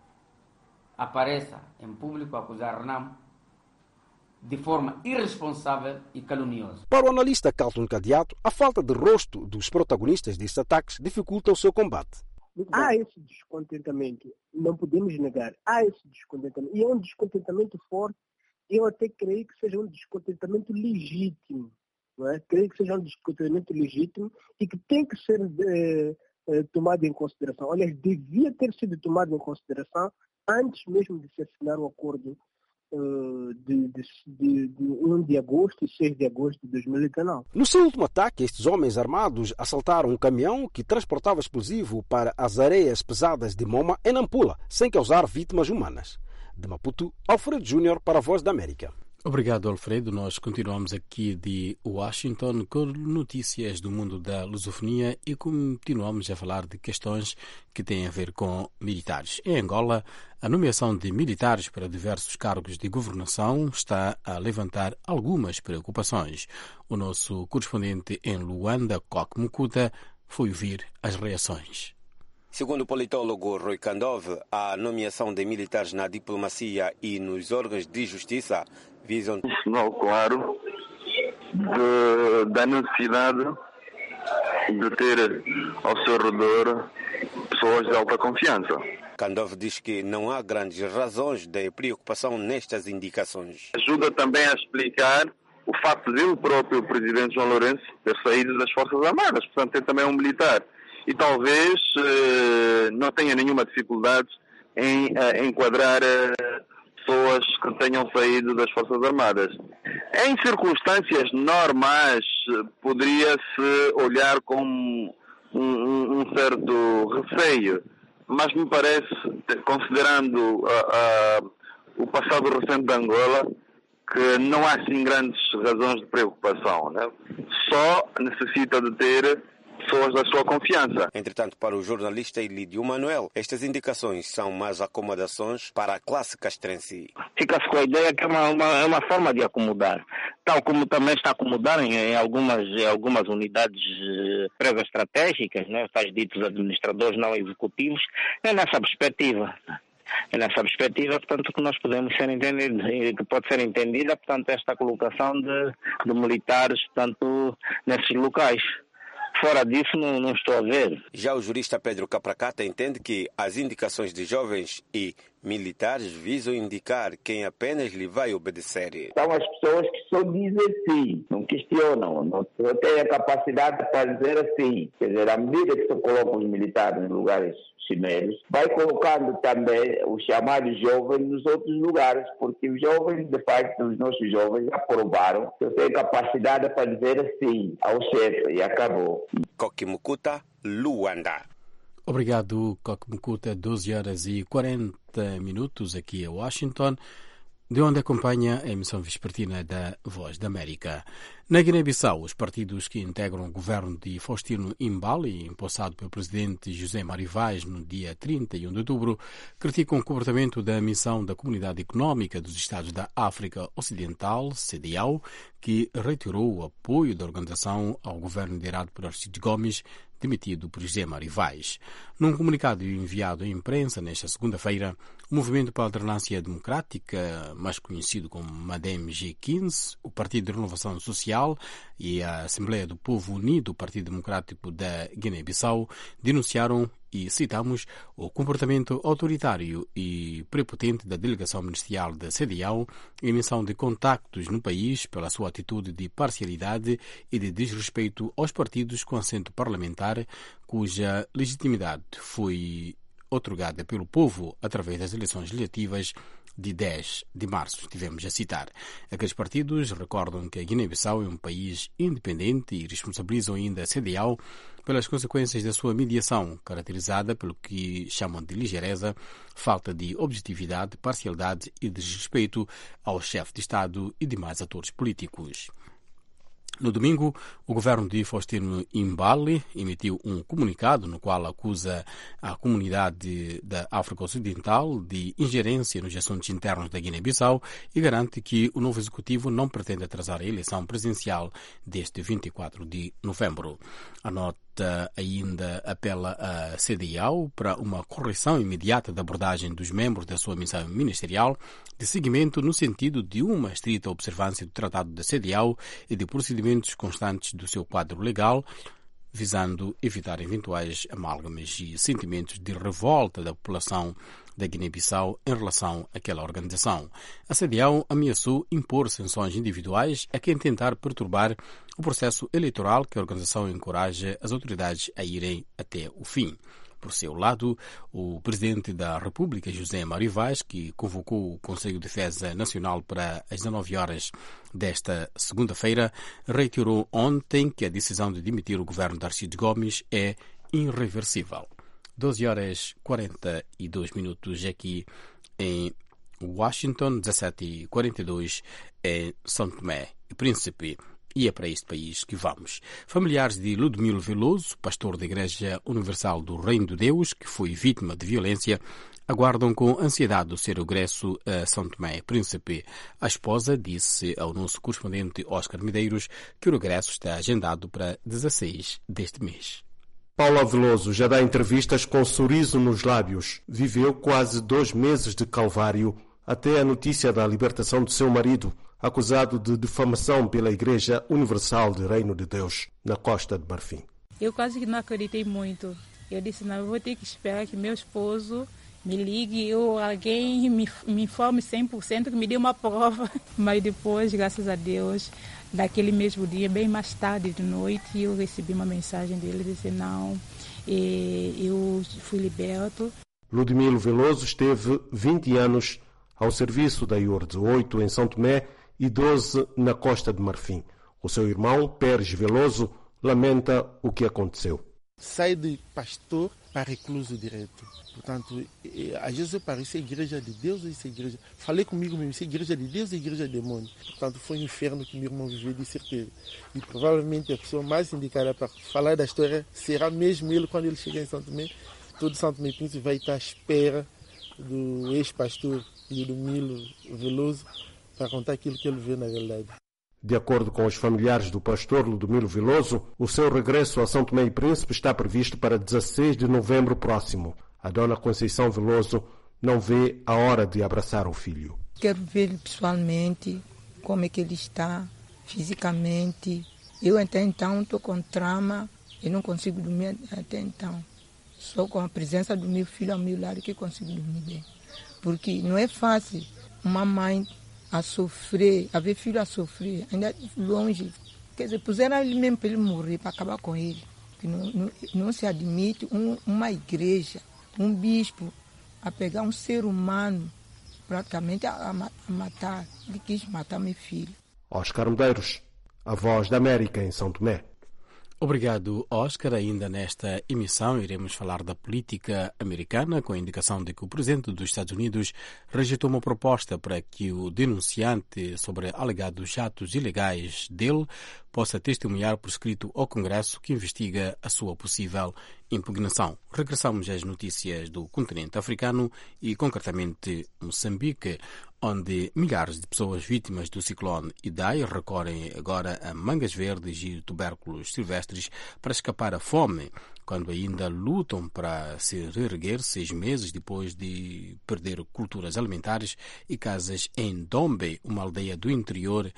apareça em público a acusar a Renamo de forma irresponsável e caluniosa. Para o analista Carlton Cadeato, a falta de rosto dos protagonistas destes ataques dificulta o seu combate. Há esse descontentamento, não podemos negar, há esse descontentamento, e é um descontentamento forte, eu até creio que seja um descontentamento legítimo, não é? Creio que seja um descontentamento legítimo e que tem que ser eh, eh, tomado em consideração. Aliás, devia ter sido tomado em consideração antes mesmo de se assinar o acordo uh, de, de, de, de um de agosto e seis de agosto de dois mil e dezenove. No seu último ataque, estes homens armados assaltaram um caminhão que transportava explosivo para as areias pesadas de Moma, em Nampula, sem causar vítimas humanas. De Maputo, Alfredo Júnior para a Voz da América. Obrigado, Alfredo. Nós continuamos aqui de Washington com notícias do mundo da lusofonia e continuamos a falar de questões que têm a ver com militares. Em Angola, a nomeação de militares para diversos cargos de governação está a levantar algumas preocupações. O nosso correspondente em Luanda, Coque Mukuta, foi ouvir as reações. Segundo o politólogo Rui Kandov, a nomeação de militares na diplomacia e nos órgãos de justiça visam um sinal claro de, da necessidade de ter ao seu redor pessoas de alta confiança. Kandov diz que não há grandes razões de preocupação nestas indicações. Ajuda também a explicar o facto de ele próprio, o presidente João Lourenço, ter saído das Forças Armadas, portanto tem também um militar. E talvez eh, não tenha nenhuma dificuldade em eh, enquadrar eh, pessoas que tenham saído das Forças Armadas. Em circunstâncias normais, poderia-se olhar com um, um, um certo receio, mas me parece, considerando a, a, o passado recente de Angola, que não há assim grandes razões de preocupação, né? Só necessita de ter pessoas da sua confiança. Entretanto, para o jornalista Ilídio Manuel, estas indicações são mais acomodações para a classe castrense. Fica-se com a ideia que é uma, uma, é uma forma de acomodar, tal como também está a acomodar em, em, algumas, em algumas unidades eh, empresas estratégicas, né, tais ditos administradores não executivos, é nessa perspectiva. É nessa perspectiva, portanto, que nós podemos ser entendidos, que pode ser entendida, portanto, esta colocação de, de militares, portanto, nesses locais. Fora disso, não, não estou a ver. Já o jurista Pedro Capracata entende que as indicações de jovens e militares visam indicar quem apenas lhe vai obedecer. São as pessoas que só dizem sim, não questionam, não têm a capacidade para dizer assim. Quer dizer, à medida que se colocam os militares em lugares cimeiros, vai colocando também os chamados jovens nos outros lugares, porque os jovens, de facto, os nossos jovens já provaram que têm capacidade para dizer assim ao chefe e acabou. Coque Mukuta, Luanda. Obrigado, Coque Mukuta. doze horas e quarenta minutos aqui em Washington. de onde acompanha a emissão vespertina da Voz da América. Na Guiné-Bissau, os partidos que integram o governo de Faustino Imbali, empossado pelo presidente José Mário Vaz no dia trinta e um de outubro, criticam o comportamento da missão da Comunidade Económica dos Estados da África Ocidental, C D A O, que retirou o apoio da organização ao governo liderado por Aristides Gomes, demitido por José Mário Vaz. Num comunicado enviado à imprensa nesta segunda-feira, o Movimento para a Alternância Democrática, mais conhecido como MADEM G quinze, o Partido de Renovação Social e a Assembleia do Povo Unido, o Partido Democrático da Guiné-Bissau, denunciaram, e citamos, o comportamento autoritário e prepotente da delegação ministerial da C D A O em missão de contactos no país pela sua atitude de parcialidade e de desrespeito aos partidos com assento parlamentar, cuja legitimidade foi outorgada pelo povo através das eleições legislativas de dez de março. Tivemos a citar. Aqueles partidos recordam que a Guiné-Bissau é um país independente e responsabilizam ainda a C D A O pelas consequências da sua mediação, caracterizada pelo que chamam de ligeireza, falta de objetividade, parcialidade e desrespeito ao chefe de Estado e demais atores políticos. No domingo, o governo de Faustino Imbali emitiu um comunicado no qual acusa a comunidade da África Ocidental de ingerência nos assuntos internos da Guiné-Bissau e garante que o novo executivo não pretende atrasar a eleição presidencial deste vinte e quatro de novembro. A nota ainda apela a C D A O para uma correção imediata da abordagem dos membros da sua missão ministerial de seguimento no sentido de uma estrita observância do Tratado da C D A O e de procedimentos constantes do seu quadro legal, visando evitar eventuais amálgamas e sentimentos de revolta da população da Guiné-Bissau em relação àquela organização. A C D A O ameaçou impor sanções individuais a quem tentar perturbar o processo eleitoral que a organização encoraja as autoridades a irem até o fim. Por seu lado, o presidente da República, José Mário Vaz, que convocou o Conselho de Defesa Nacional para as dezenove horas desta segunda-feira, reiterou ontem que a decisão de demitir o governo de Aristides Gomes é irreversível. doze horas e quarenta e dois minutos aqui em Washington, dezassete e quarenta e dois em São Tomé e Príncipe. E é para este país que vamos. Familiares de Ludmilo Veloso, pastor da Igreja Universal do Reino de Deus, que foi vítima de violência, aguardam com ansiedade o seu regresso a São Tomé e Príncipe. A esposa disse ao nosso correspondente Oscar Medeiros que o regresso está agendado para dezasseis deste mês. Paula Veloso já dá entrevistas com sorriso nos lábios. Viveu quase dois meses de calvário até a notícia da libertação do seu marido, acusado de difamação pela Igreja Universal do Reino de Deus, na Costa de Marfim. Eu quase que não acreditei muito. Eu disse, não, eu vou ter que esperar que meu esposo me ligue ou alguém me, me informe cem por cento, que me dê uma prova. Mas depois, graças a Deus, naquele mesmo dia, bem mais tarde de noite, eu recebi uma mensagem dele dizendo, não, eu fui liberto. Ludmilo Veloso esteve vinte anos ao serviço da I U R D, oito em São Tomé e doze na Costa de Marfim. O seu irmão, Pérez Veloso, lamenta o que aconteceu. Sai de pastor para recluso direto. Portanto, às vezes eu paro, isso é igreja de Deus ou isso é igreja... Falei comigo mesmo, isso é igreja de Deus ou igreja de demônio. Portanto, foi um inferno que meu irmão viveu, de certeza. E provavelmente a pessoa mais indicada para falar da história será mesmo ele quando ele chegar em São Tomé. Todo São Tomé Príncipe vai estar à espera do ex-pastor Ludmilo Veloso para contar aquilo que ele vê na realidade. De acordo com os familiares do pastor Ludmilo Veloso, o seu regresso a São Tomé e Príncipe está previsto para dezasseis de novembro próximo. A dona Conceição Veloso não vê a hora de abraçar o filho. Quero ver pessoalmente como é que ele está, fisicamente. Eu até então estou com trauma e não consigo dormir até então. Só com a presença do meu filho ao meu lado que consigo dormir bem. Porque não é fácil uma mãe a sofrer, a ver filho a sofrer, ainda longe. Quer dizer, puseram ele mesmo para ele morrer, para acabar com ele. Que não, não, não se admite um, uma igreja, um bispo, a pegar um ser humano, praticamente a, a matar. Ele quis matar meu filho. Oscar Medeiros, a Voz da América em São Tomé. Obrigado, Oscar. Ainda nesta emissão iremos falar da política americana, com a indicação de que o presidente dos Estados Unidos rejeitou uma proposta para que o denunciante sobre alegados atos ilegais dele possa testemunhar por escrito ao Congresso que investiga a sua possível impugnação. Regressamos às notícias do continente africano e, concretamente, Moçambique, onde milhares de pessoas vítimas do ciclone Idai recorrem agora a mangas verdes e tubérculos silvestres para escapar à fome, quando ainda lutam para se reerguer seis meses depois de perder culturas alimentares e casas em Dombe, uma aldeia do interior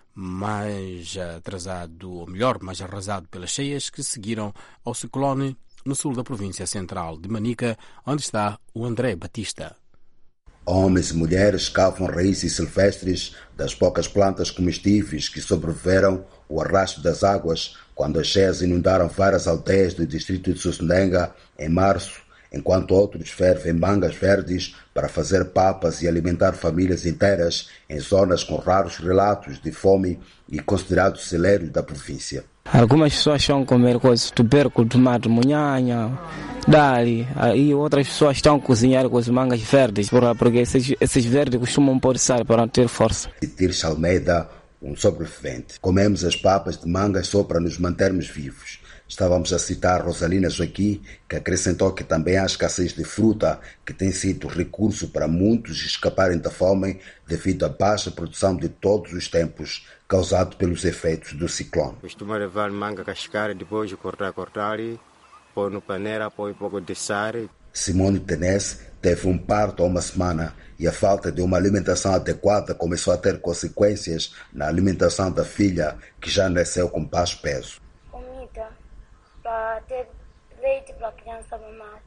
mais atrasado, ou melhor, mais arrasado pelas cheias que seguiram ao ciclone no sul da província central de Manica, onde está o André Batista. Homens e mulheres cavam raízes silvestres das poucas plantas comestíveis que sobreviveram o arrasto das águas quando as cheias inundaram várias aldeias do distrito de Sussundenga em março, enquanto outros fervem mangas verdes para fazer papas e alimentar famílias inteiras em zonas com raros relatos de fome e considerados celeiros da província. Algumas pessoas estão a comer coisas, tubérculo, tomate, munhanha, dali, e outras pessoas estão a cozinhar com as mangas verdes, porque esses, esses verdes costumam pôr sal para ter força. E Tirsa Almeida, um sobrevivente. Comemos as papas de mangas só para nos mantermos vivos. Estávamos a citar Rosalina Joaquim, que acrescentou que também há escassez de fruta, que tem sido recurso para muitos escaparem da fome devido à baixa produção de todos os tempos, causado pelos efeitos do ciclone. Costuma levar manga cascara, depois de cortar, cortar, pôr no panela, põe um pouco de sal. Simone Tenesse teve um parto há uma semana e a falta de uma alimentação adequada começou a ter consequências na alimentação da filha, que já nasceu com baixo peso. Comida para ter leite para a criança mamar.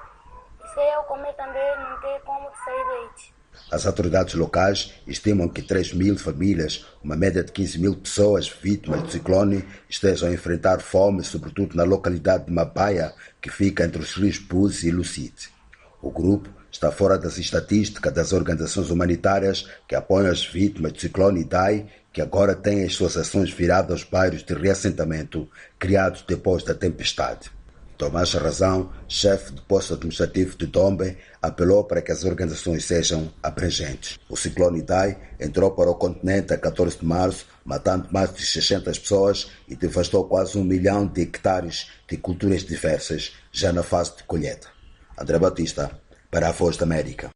E se eu comer também, não tem como sair leite. As autoridades locais estimam que três mil famílias, uma média de quinze mil pessoas vítimas do ciclone, estejam a enfrentar fome, sobretudo na localidade de Mabaia, que fica entre os rios Puzi e Lucite. O grupo está fora das estatísticas das organizações humanitárias que apoiam as vítimas do ciclone Idai, que agora têm as suas ações viradas aos bairros de reassentamento criados depois da tempestade. Tomás Razão, chefe do posto administrativo de Dombe, apelou para que as organizações sejam abrangentes. O ciclone Idai entrou para o continente a catorze de março, matando mais de seiscentas pessoas e devastou quase um milhão de hectares de culturas diversas, já na fase de colheita. André Batista, para a Voz da América.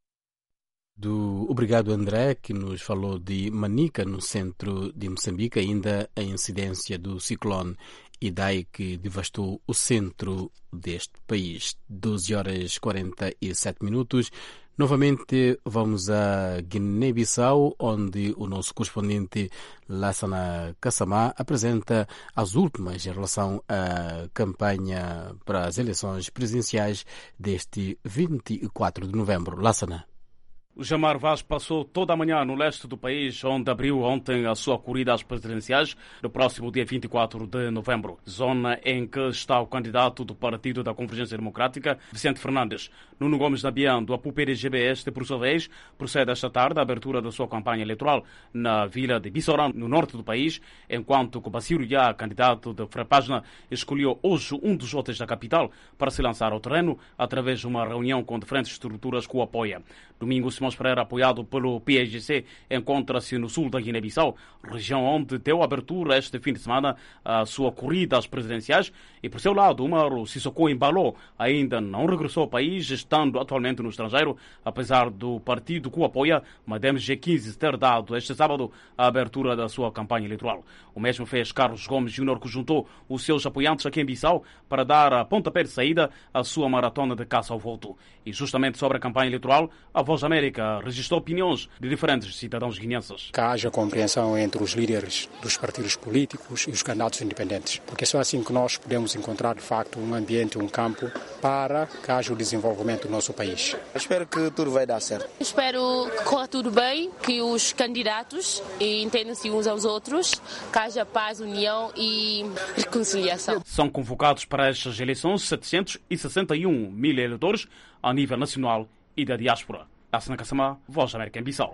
Do Obrigado André, que nos falou de Manica, no centro de Moçambique, ainda a incidência do ciclone Idai, que devastou o centro deste país. doze horas e quarenta e sete minutos. Novamente vamos a Guiné-Bissau, onde o nosso correspondente Lassana Kassamá apresenta as últimas em relação à campanha para as eleições presidenciais deste vinte e quatro de novembro. Lassana. O Jamar Vaz passou toda a manhã no leste do país, onde abriu ontem a sua corrida às presidenciais no próximo dia vinte e quatro de novembro, zona em que está o candidato do Partido da Convergência Democrática, Vicente Fernandes. Nuno Gomes Nabian, do A P U P D G B S, por sua vez, procede esta tarde à abertura da sua campanha eleitoral na vila de Bissorã, no norte do país, enquanto que Bassirou Yá, candidato de Frapágina, escolheu hoje um dos hotéis da capital para se lançar ao terreno através de uma reunião com diferentes estruturas que o apoiam. Domingo, Simões Pereira, apoiado pelo P S G C, encontra-se no sul da Guiné-Bissau, região onde deu abertura este fim de semana à sua corrida às presidenciais, e por seu lado, Umaru Sissoko Embalo ainda não regressou ao país, estando atualmente no estrangeiro, apesar do partido que o apoia, Madem G quinze, ter dado este sábado a abertura da sua campanha eleitoral. O mesmo fez Carlos Gomes Júnior, que juntou os seus apoiantes aqui em Bissau para dar a pontapé de saída à sua maratona de caça ao voto. E justamente sobre a campanha eleitoral, a Voz da América registrou opiniões de diferentes cidadãos guineenses. Que haja compreensão entre os líderes dos partidos políticos e os candidatos independentes, porque é só assim que nós podemos encontrar, de facto, um ambiente, um campo para que haja o desenvolvimento do nosso país. Eu espero que tudo vai dar certo. Espero que corra tudo bem, que os candidatos entendam-se uns aos outros, que haja paz, união e reconciliação. São convocados para estas eleições setecentos e sessenta e um mil eleitores a nível nacional e da diáspora. Lassana Kassamá, Voz da América em Bissau.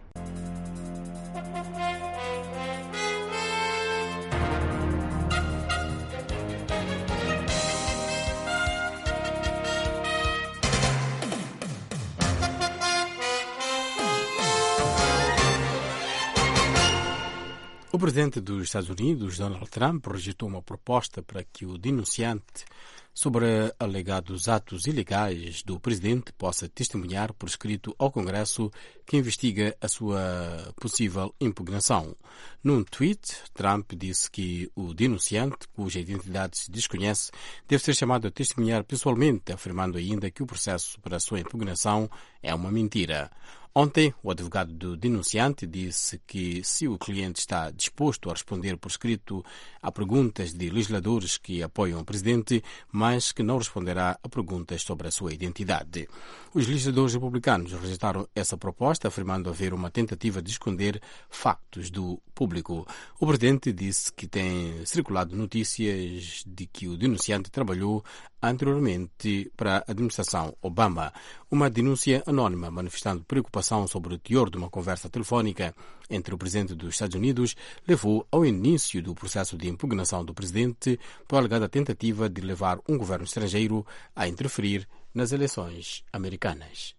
O presidente dos Estados Unidos, Donald Trump, rejeitou uma proposta para que o denunciante sobre alegados atos ilegais do presidente possa testemunhar por escrito ao Congresso que investiga a sua possível impugnação. Num tweet, Trump disse que o denunciante, cuja identidade se desconhece, deve ser chamado a testemunhar pessoalmente, afirmando ainda que o processo para a sua impugnação é uma mentira. Ontem, o advogado do denunciante disse que se o cliente está disposto a responder por escrito a perguntas de legisladores que apoiam o presidente, mas que não responderá a perguntas sobre a sua identidade. Os legisladores republicanos rejeitaram essa proposta, afirmando haver uma tentativa de esconder factos do público. O presidente disse que tem circulado notícias de que o denunciante trabalhou anteriormente para a administração Obama. Uma denúncia anónima manifestando preocupação sobre o teor de uma conversa telefónica entre o presidente dos Estados Unidos levou ao início do processo de impugnação do presidente por alegada tentativa de levar um governo estrangeiro a interferir nas eleições americanas.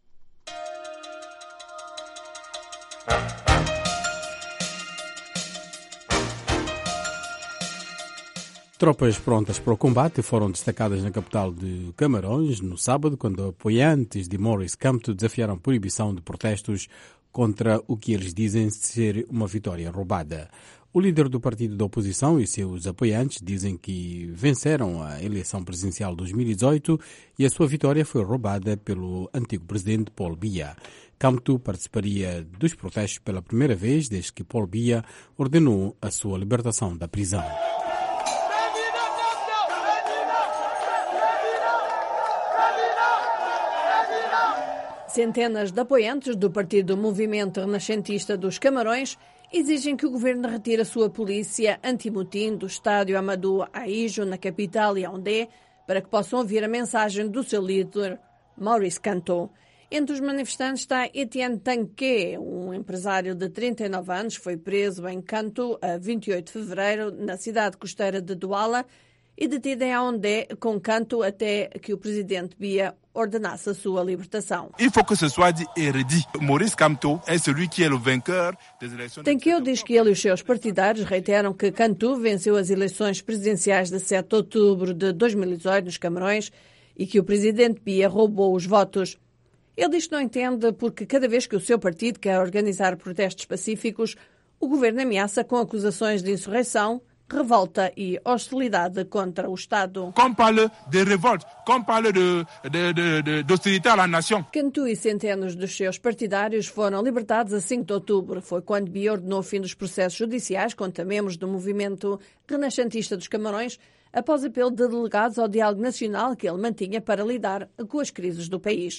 Tropas prontas para o combate foram destacadas na capital de Camarões no sábado, quando apoiantes de Maurice Kamto desafiaram a proibição de protestos contra o que eles dizem ser uma vitória roubada. O líder do partido da oposição e seus apoiantes dizem que venceram a eleição presidencial de dois mil e dezoito e a sua vitória foi roubada pelo antigo presidente Paul Biya. Kamto participaria dos protestos pela primeira vez desde que Paul Biya ordenou a sua libertação da prisão. Centenas de apoiantes do Partido Movimento Renascentista dos Camarões exigem que o governo retire a sua polícia anti-motim do estádio Amadou Ahidjo, na capital Yaoundé, para que possam ouvir a mensagem do seu líder, Maurice Kamto. Entre os manifestantes está Etienne Tanquet, um empresário de trinta e nove anos, foi preso em Kamto a vinte e oito de fevereiro, na cidade costeira de Douala, e detido em Yaoundé com Kamto até que o presidente Biya ordenasse a sua libertação. Il faut que ce soit dit et redit. Maurice Kamto é celui qui est le vainqueur des élections. Tanquet diz que ele e os seus partidários reiteram que Kamto venceu as eleições presidenciais de sete de outubro de dois mil e dezoito nos Camarões e que o presidente Biya roubou os votos. Ele diz que não entende porque cada vez que o seu partido quer organizar protestos pacíficos, o governo ameaça com acusações de insurreição, revolta e hostilidade contra o Estado. Comme parle de révolte, comme parle de, de, de, de, d'hostilité à la nation. Kamto e centenas dos seus partidários foram libertados a cinco de outubro. Foi quando Biya ordenou o fim dos processos judiciais contra membros do movimento renascentista dos Camarões, após apelo de delegados ao diálogo nacional que ele mantinha para lidar com as crises do país.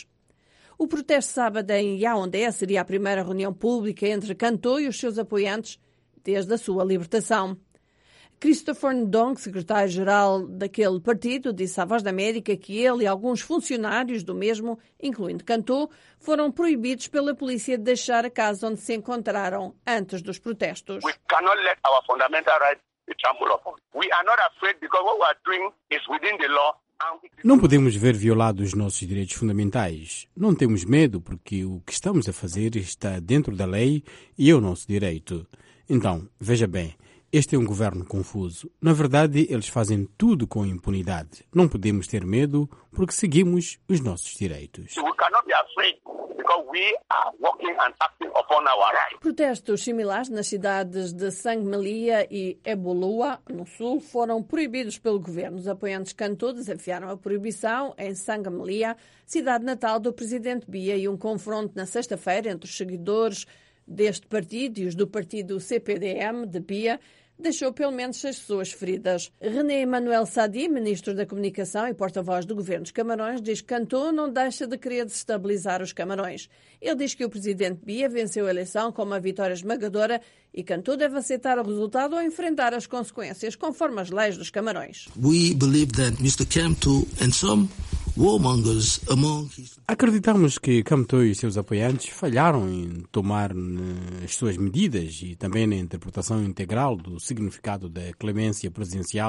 O protesto sábado em Yaoundé seria a primeira reunião pública entre Kamto e os seus apoiantes desde a sua libertação. Christopher Ndong, secretário-geral daquele partido, disse à Voz da América que ele e alguns funcionários do mesmo, incluindo Kamto, foram proibidos pela polícia de deixar a casa onde se encontraram antes dos protestos. We cannot let our fundamental rights be trampled upon. We are not afraid because what we are doing is within the law. Não podemos ver violados os nossos direitos fundamentais. Não temos medo porque o que estamos a fazer está dentro da lei e é o nosso direito. Então, veja bem, este é um governo confuso. Na verdade, eles fazem tudo com impunidade. Não podemos ter medo porque seguimos os nossos direitos. We cannot be afraid because we are working and acting upon our rights. Protestos similares nas cidades de Sangmelia e Eboloa, no sul, foram proibidos pelo governo. Os apoiantes Kamto desafiaram a proibição em Sangmelia, cidade natal do presidente Biya, e um confronto na sexta-feira entre os seguidores deste partido e os do partido C P D M de Biya deixou pelo menos seis pessoas feridas. René Emmanuel Sadi, ministro da Comunicação e porta-voz do governo dos Camarões, diz que Kamto não deixa de querer desestabilizar os Camarões. Ele diz que o presidente Biya venceu a eleição com uma vitória esmagadora e Kamto deve aceitar o resultado ou enfrentar as consequências conforme as leis dos Camarões. We believe that mister Kamto and some warmongers among his... Acreditamos que Kamto e seus apoiantes falharam em tomar as suas medidas e também na interpretação integral do significado da clemência presidencial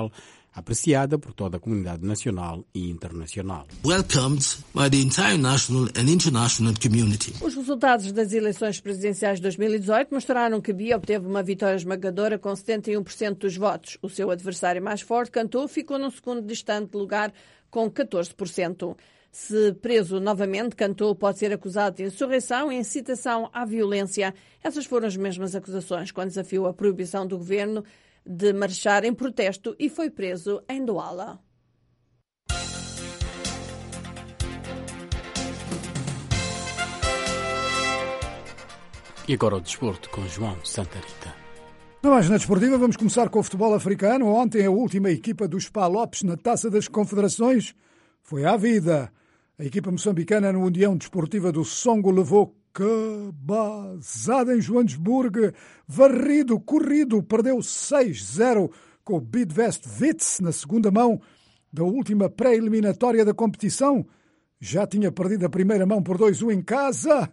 apreciada por toda a comunidade nacional e internacional. Welcomed by the entire national and international community. Os resultados das eleições presidenciais de dois mil e dezoito mostraram que Bia obteve uma vitória esmagadora com setenta e um por cento dos votos. O seu adversário mais forte, Cantu, ficou num segundo distante lugar com catorze por cento. Se preso novamente, Cantu pode ser acusado de insurreição e incitação à violência. Essas foram as mesmas acusações quando desafiou a proibição do governo de marchar em protesto e foi preso em Douala. E agora o desporto com João Santa Rita. Na página desportiva vamos começar com o futebol africano. Ontem a última equipa dos Palopes na Taça das Confederações foi à vida. A equipa moçambicana na União Desportiva do Songo levou cabazada em Joanesburgo, varrido, corrido, perdeu seis zero com o Bidvest Wits na segunda mão da última pré-eliminatória da competição. Já tinha perdido a primeira mão por dois a um em casa.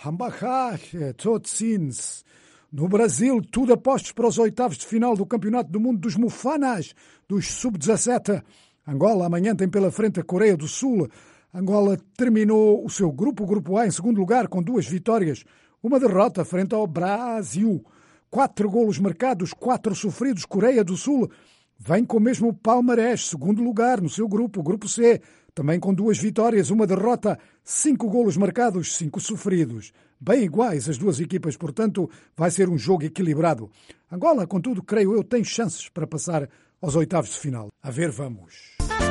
Totsins. No Brasil, tudo apostos para os oitavos de final do Campeonato do Mundo dos Mufanas, dos sub dezassete. Angola amanhã tem pela frente a Coreia do Sul. Angola terminou o seu grupo, o grupo A, em segundo lugar, com duas vitórias, uma derrota frente ao Brasil. Quatro golos marcados, quatro sofridos. Coreia do Sul vem com o mesmo palmarés, segundo lugar no seu grupo, o grupo C, também com duas vitórias, uma derrota, cinco golos marcados, cinco sofridos. Bem iguais as duas equipas, portanto, vai ser um jogo equilibrado. Angola, contudo, creio eu, tem chances para passar aos oitavos de final. A ver, vamos.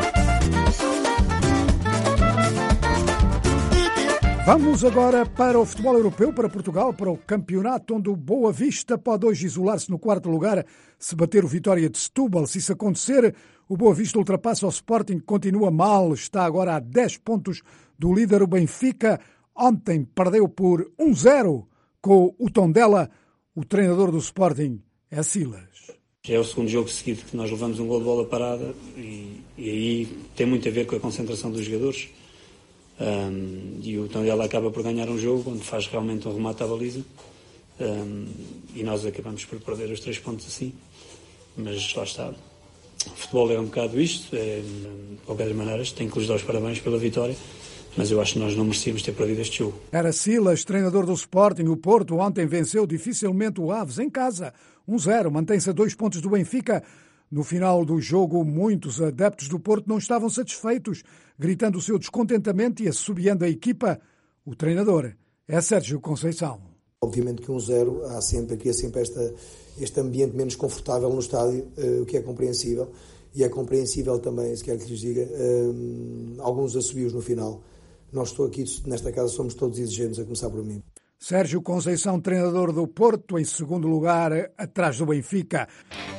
Vamos agora para o futebol europeu, para Portugal, para o campeonato, onde o Boa Vista pode hoje isolar-se no quarto lugar, se bater o Vitória de Setúbal. Se isso acontecer, o Boa Vista ultrapassa o Sporting, que continua mal, está agora a dez pontos do líder, o Benfica. Ontem perdeu por um zero com o Tondela. O treinador do Sporting é Silas. Já é o segundo jogo seguido que nós levamos um gol de bola parada e, e aí tem muito a ver com a concentração dos jogadores. Um, e o Tondela acaba por ganhar um jogo onde faz realmente um remate à baliza, um, e nós acabamos por perder os três pontos assim, mas lá está, o futebol é um bocado isto, é, de qualquer maneira tenho que lhes dar os parabéns pela vitória, mas eu acho que nós não merecíamos ter perdido este jogo. Era Silas, treinador do Sporting. O Porto ontem venceu dificilmente o Aves em casa, um zero, mantém-se a dois pontos do Benfica. No final do jogo, muitos adeptos do Porto não estavam satisfeitos, gritando o seu descontentamento e assobiando a equipa. O treinador é Sérgio Conceição. Obviamente que um zero, há sempre, cria sempre esta, este ambiente menos confortável no estádio, uh, o que é compreensível. E é compreensível também, se quer que lhes diga, uh, alguns assobios no final. Nós estou aqui, nesta casa, somos todos exigentes, a começar por mim. Sérgio Conceição, treinador do Porto, em segundo lugar, atrás do Benfica.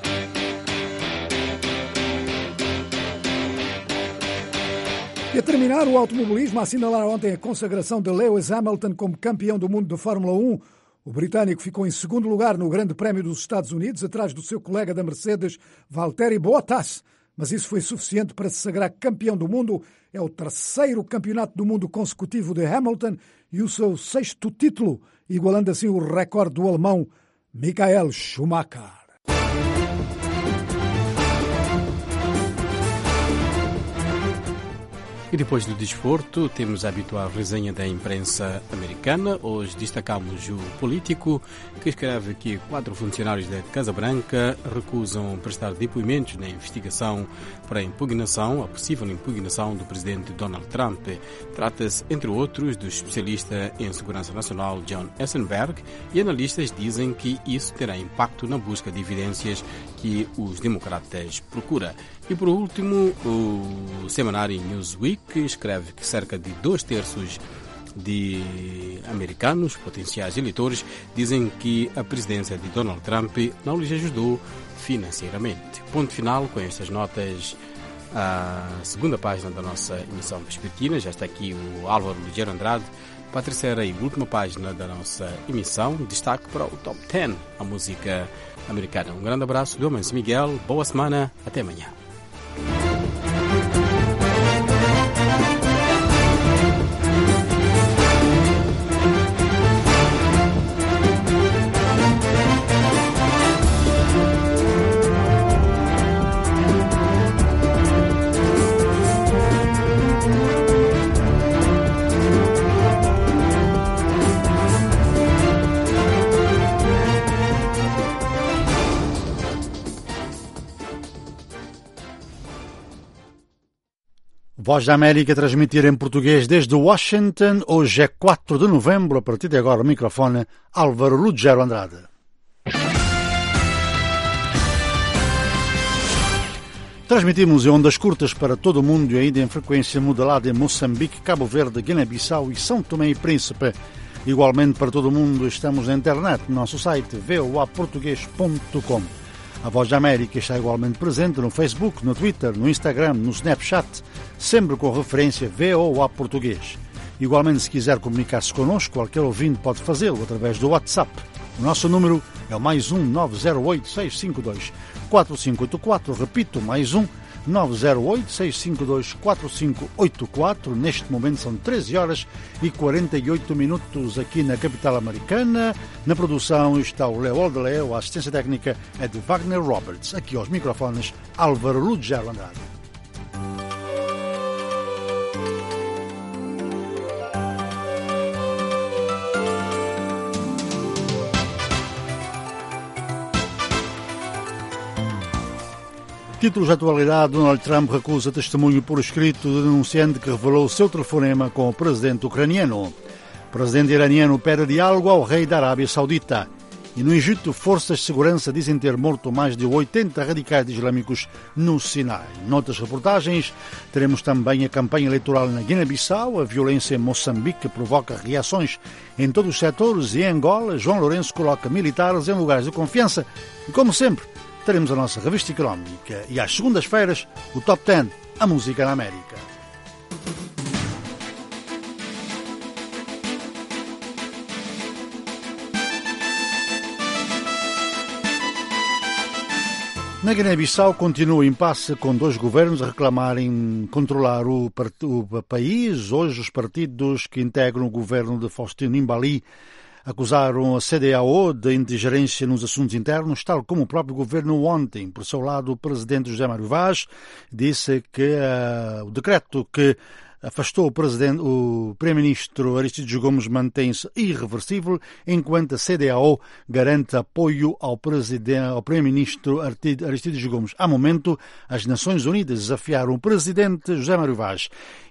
E a terminar, o automobilismo, a assinalar ontem a consagração de Lewis Hamilton como campeão do mundo de Fórmula um. O britânico ficou em segundo lugar no Grande Prémio dos Estados Unidos, atrás do seu colega da Mercedes, Valtteri Bottas. Mas isso foi suficiente para se sagrar campeão do mundo. É o terceiro campeonato do mundo consecutivo de Hamilton e o seu sexto título, igualando assim o recorde do alemão Michael Schumacher. E depois do desporto, temos a habitual resenha da imprensa americana. Hoje destacamos o político que escreve que quatro funcionários da Casa Branca recusam prestar depoimentos na investigação para a impugnação, a possível impugnação do presidente Donald Trump. Trata-se, entre outros, do especialista em segurança nacional John Essenberg, e analistas dizem que isso terá impacto na busca de evidências que os democratas procuram. E por último, o semanário Newsweek escreve que cerca de dois terços de americanos, potenciais eleitores, dizem que a presidência de Donald Trump não lhes ajudou financeiramente. Ponto final com estas notas. A segunda página da nossa emissão vespertina. Já está aqui o Álvaro Ligeiro Andrade para a terceira e última página da nossa emissão. Destaque para o Top dez, a música americana. Um grande abraço do Manso Miguel, boa semana, até amanhã. Voz da América transmitir em português desde Washington. Hoje é quatro de novembro. A partir de agora, o microfone Álvaro Ruggiero Andrade. Transmitimos em ondas curtas para todo o mundo e ainda em frequência modulada em Moçambique, Cabo Verde, Guiné-Bissau e São Tomé e Príncipe. Igualmente para todo o mundo estamos na internet, no nosso site v o a português ponto com. A Voz da América está igualmente presente no Facebook, no Twitter, no Instagram, no Snapchat, sempre com referência V O A Português. Igualmente, se quiser comunicar-se connosco, qualquer ouvinte pode fazê-lo através do WhatsApp. O nosso número é o mais um nove zero oito, seis cinco dois, quatro cinco oito quatro. Repito, mais um nove zero oito, seis cinco dois, quatro cinco oito quatro. Neste momento são treze horas e quarenta e oito minutos aqui na capital americana. Na produção está o Leo Aldeleo, a assistência técnica é de Wagner Roberts. Aqui aos microfones, Álvaro Ruggiero Andrade. Títulos de atualidade: Donald Trump recusa testemunho por escrito do denunciante que revelou o seu telefonema com o presidente ucraniano. O presidente iraniano pede diálogo ao rei da Arábia Saudita. E no Egito, forças de segurança dizem ter morto mais de oitenta radicais islâmicos no Sinai. Noutras reportagens, teremos também a campanha eleitoral na Guiné-Bissau, a violência em Moçambique que provoca reações em todos os setores e em Angola, João Lourenço coloca militares em lugares de confiança. E como sempre, teremos a nossa revista económica e às segundas-feiras o Top dez, a música na América. Na Guiné-Bissau continua o impasse com dois governos a reclamarem controlar o, o país. Hoje os partidos que integram o governo de Faustino Imbali acusaram a C D A O de ingerência nos assuntos internos, tal como o próprio governo ontem. Por seu lado, o presidente José Mário Vaz disse que uh, o decreto que afastou o, presidente, o primeiro-ministro Aristides Gomes mantém-se irreversível, enquanto a C D A O garante apoio ao, ao primeiro-ministro Aristides Gomes. Há momento, as Nações Unidas desafiaram o presidente José Mário Vaz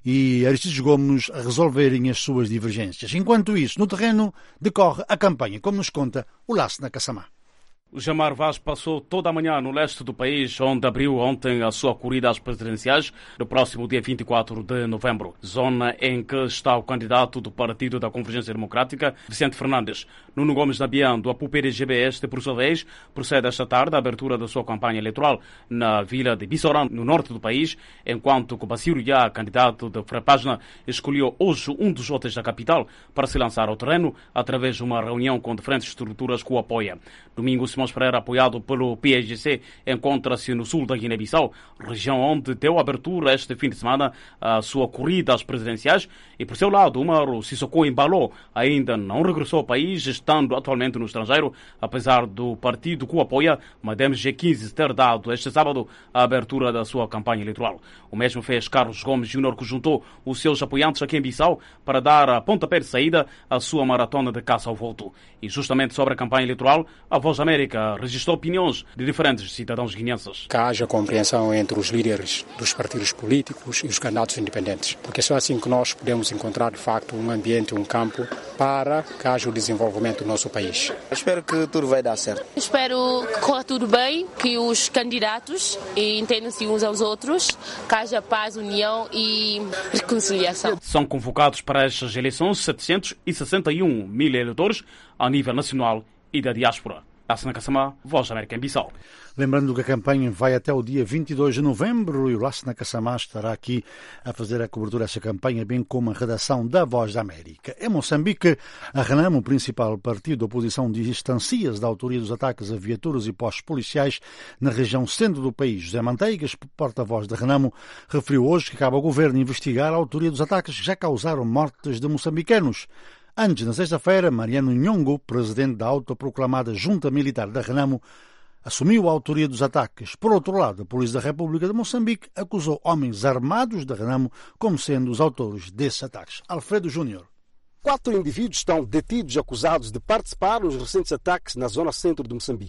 e Aristides Gomes a resolverem as suas divergências. Enquanto isso, no terreno decorre a campanha, como nos conta o Lassana Kassamá. O Jamar Vaz passou toda a manhã no leste do país, onde abriu ontem a sua corrida às presidenciais no próximo dia vinte e quatro de novembro, zona em que está o candidato do Partido da Convergência Democrática, Vicente Fernandes. Nuno Gomes Nabian, do A P U P D G B este, por sua vez, procede esta tarde à abertura da sua campanha eleitoral na vila de Bissorã, no norte do país, enquanto que Bassirou Ia, candidato da Frapágina, escolheu hoje um dos hotéis da capital para se lançar ao terreno através de uma reunião com diferentes estruturas que o apoia. Domingo, Simões Pereira, apoiado pelo P S G C, encontra-se no sul da Guiné-Bissau, região onde deu abertura este fim de semana a sua corrida às presidenciais, e por seu lado, Umaru Sissoko Embalo ainda não regressou ao país, estando atualmente no estrangeiro, apesar do partido que o apoia, Madem G quinze, ter dado este sábado a abertura da sua campanha eleitoral. O mesmo fez Carlos Gomes Júnior, que juntou os seus apoiantes aqui em Bissau para dar a pontapé de saída à sua maratona de caça ao volto. E justamente sobre a campanha eleitoral, a Voz da América registrou opiniões de diferentes cidadãos guineenses. Que haja compreensão entre os líderes dos partidos políticos e os candidatos independentes, porque é só assim que nós podemos encontrar, de facto, um ambiente, um campo para que haja o desenvolvimento do nosso país. Espero que tudo vai dar certo. Espero que corra tudo bem, que os candidatos entendam-se uns aos outros, que haja paz, união e reconciliação. São convocados para estas eleições setecentos e sessenta e um mil eleitores a nível nacional e da diáspora. Lassana Kassamá, Voz da América em Bissau. Lembrando que a campanha vai até o dia vinte e dois de novembro e o Lassana Kassamá estará aqui a fazer a cobertura dessa campanha, bem como a redação da Voz da América. Em Moçambique, a Renamo, o principal partido da oposição, distancia-se da autoria dos ataques a viaturas e postos policiais na região centro do país. José Manteigas, porta-voz da Renamo, referiu hoje que cabe ao governo investigar a autoria dos ataques que já causaram mortes de moçambicanos. Antes, na sexta-feira, Mariano Nhongo, presidente da autoproclamada Junta Militar da Renamo, assumiu a autoria dos ataques. Por outro lado, a Polícia da República de Moçambique acusou homens armados da Renamo como sendo os autores desses ataques. Alfredo Júnior. Quatro indivíduos estão detidos acusados de participar nos recentes ataques na zona centro de Moçambique.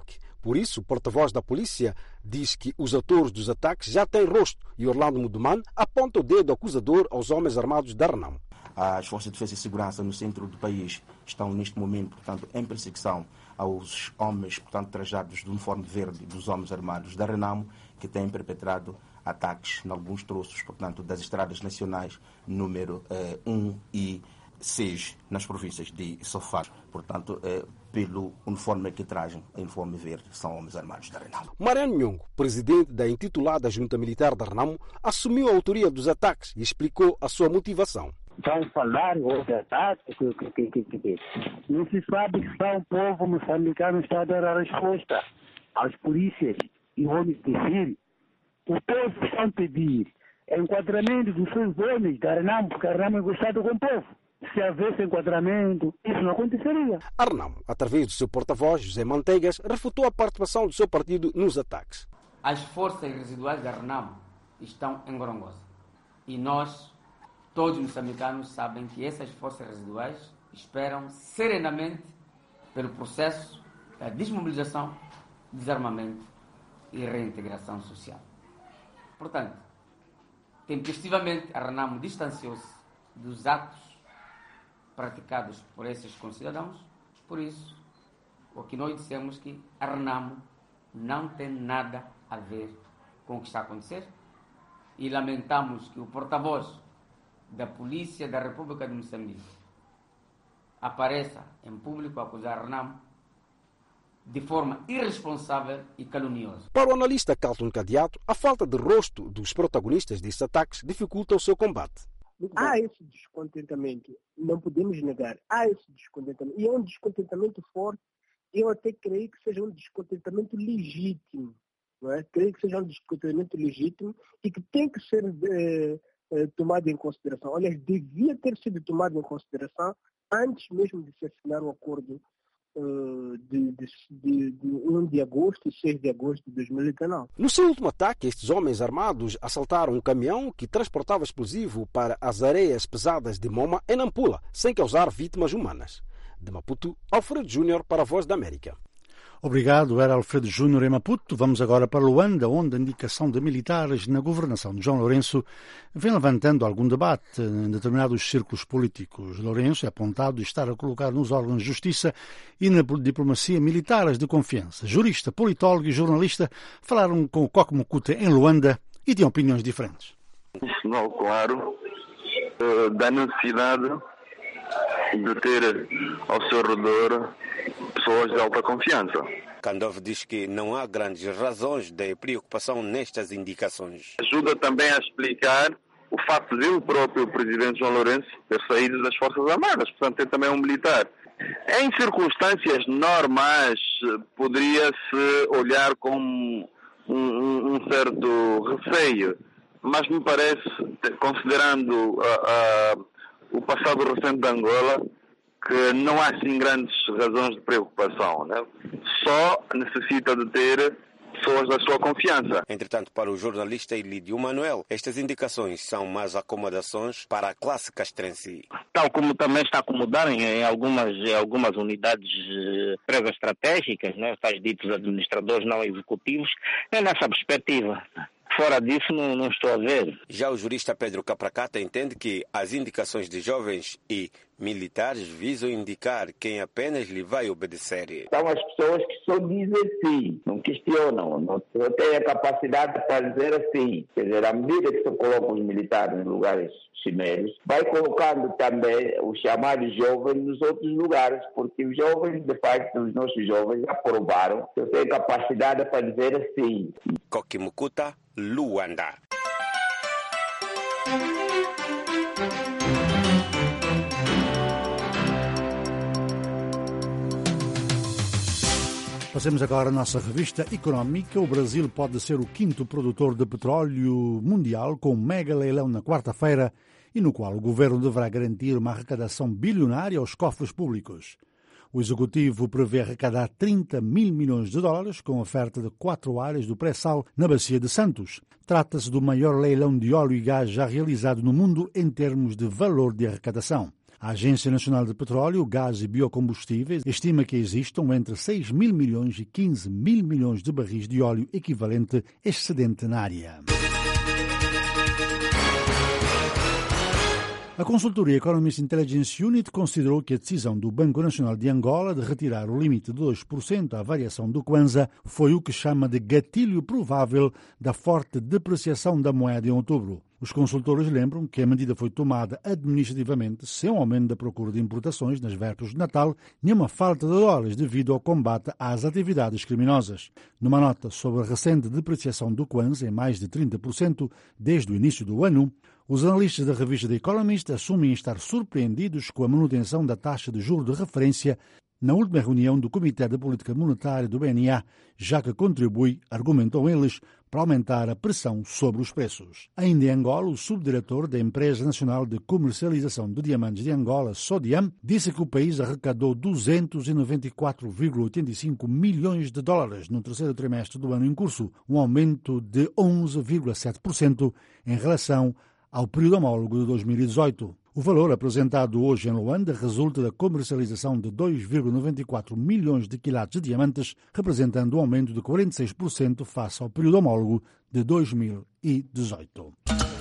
Por isso, o porta-voz da polícia diz que os autores dos ataques já têm rosto e Orlando Muduman aponta o dedo acusador aos homens armados da Renamo. As forças de defesa e segurança no centro do país estão neste momento, portanto, em perseguição aos homens, portanto, trajados de uniforme verde dos homens armados da Renamo, que têm perpetrado ataques em alguns troços, portanto, das estradas nacionais número eh, um e seis nas províncias de Sofá. Portanto, eh, pelo uniforme que trazem, uniforme verde, são homens armados da Renamo. Mariano Nhongo, presidente da intitulada Junta Militar da Renamo, assumiu a autoria dos ataques e explicou a sua motivação. Vão falar outro ataque, que, que, que, que, que. Não se sabe que só o povo moçambicano está a dar a resposta às polícias e vamos dizer. O povo está a pedir enquadramento dos seus homens da Renamo, porque a Renamo é gostado com o povo. Se houvesse enquadramento, isso não aconteceria. A Renamo, através do seu porta-voz, José Manteigas, refutou a participação do seu partido nos ataques. As forças residuais da Renamo estão em Gorongosa. E nós, todos os moçambicanos, sabem que essas forças residuais esperam serenamente pelo processo da desmobilização, desarmamento e reintegração social. Portanto, tempestivamente, a Renamo distanciou-se dos atos praticados por esses concidadãos. Por isso, o que nós dissemos que a Renamo não tem nada a ver com o que está a acontecer e lamentamos que o porta-voz da Polícia da República de Moçambique apareça em público a acusar a Renamo de forma irresponsável e caluniosa. Para o analista Carlton Cadeato, a falta de rosto dos protagonistas destes ataques dificulta o seu combate. Há esse descontentamento, não podemos negar, há esse descontentamento. E é um descontentamento forte, eu até creio que seja um descontentamento legítimo. Não é? Creio que seja um descontentamento legítimo e que tem que ser eh, eh, tomado em consideração. Olha, devia ter sido tomado em consideração antes mesmo de se assinar o acordo De, de, de, de um de agosto e seis de agosto de dois mil e dezenove. No seu último ataque, estes homens armados assaltaram um caminhão que transportava explosivo para as areias pesadas de Moma, em Nampula, sem causar vítimas humanas. De Maputo, Alfredo Júnior para a Voz da América. Obrigado, era Alfredo Júnior em Maputo. Vamos agora para Luanda, onde a indicação de militares na governação de João Lourenço vem levantando algum debate em determinados círculos políticos. Lourenço é apontado de estar a colocar nos órgãos de justiça e na diplomacia militares de confiança. Jurista, politólogo e jornalista falaram com o Coque Mucuta em Luanda e tinham opiniões diferentes. Um sinal claro uh, da necessidade de ter ao seu redor pessoas de alta confiança. Kandov diz que não há grandes razões de preocupação nestas indicações. Ajuda também a explicar o facto de o próprio presidente João Lourenço ter saído das Forças Armadas, portanto tem também um militar. Em circunstâncias normais, poderia-se olhar com um, um, um certo receio, mas me parece, considerando a, a, o passado recente de Angola, que não há assim grandes razões de preocupação, né? Só necessita de ter pessoas da sua confiança. Entretanto, para o jornalista Elídio Manuel, estas indicações são mais acomodações para a classe castrense. Tal como também está a acomodar em, em, algumas, em algumas unidades eh, empresas estratégicas, né? Tais ditos administradores não executivos, é nessa perspectiva. Fora disso, não, não estou a ver. Já o jurista Pedro Capracata entende que as indicações de jovens e militares visam indicar quem apenas lhe vai obedecer. São as pessoas que só dizem sim, não questionam, não têm a capacidade para dizer assim. Quer dizer, à medida que se colocam os militares em lugares cimeiros, vai colocando também os chamados jovens nos outros lugares, porque os jovens, de facto, os nossos jovens já provaram que têm capacidade para dizer assim. Coque Mucuta, Luanda. Passemos agora à nossa revista económica. O Brasil pode ser o quinto produtor de petróleo mundial, com um mega leilão na quarta-feira e no qual o governo deverá garantir uma arrecadação bilionária aos cofres públicos. O executivo prevê arrecadar trinta mil milhões de dólares com a oferta de quatro áreas do pré-sal na Bacia de Santos. Trata-se do maior leilão de óleo e gás já realizado no mundo em termos de valor de arrecadação. A Agência Nacional de Petróleo, Gás e Biocombustíveis estima que existam entre seis mil milhões e quinze mil milhões de barris de óleo equivalente excedente na área. A consultoria Economist Intelligence Unit considerou que a decisão do Banco Nacional de Angola de retirar o limite de dois por cento à variação do Kwanza foi o que chama de gatilho provável da forte depreciação da moeda em outubro. Os consultores lembram que a medida foi tomada administrativamente sem um aumento da procura de importações nas vésperas de Natal, nem uma falta de dólares devido ao combate às atividades criminosas. Numa nota sobre a recente depreciação do Kwanza em mais de trinta por cento desde o início do ano, os analistas da revista The Economist assumem estar surpreendidos com a manutenção da taxa de juros de referência na última reunião do Comitê de Política Monetária do B N A, já que contribui, argumentam eles, para aumentar a pressão sobre os preços. Ainda em Angola, o subdiretor da Empresa Nacional de Comercialização de Diamantes de Angola, Sodiam, disse que o país arrecadou duzentos e noventa e quatro vírgula oitenta e cinco milhões de dólares no terceiro trimestre do ano em curso, um aumento de onze vírgula sete por cento em relação ao período homólogo de dois mil e dezoito. O valor apresentado hoje em Luanda resulta da comercialização de dois vírgula noventa e quatro milhões de quilates de diamantes, representando um aumento de quarenta e seis por cento face ao período homólogo de dois mil e dezoito.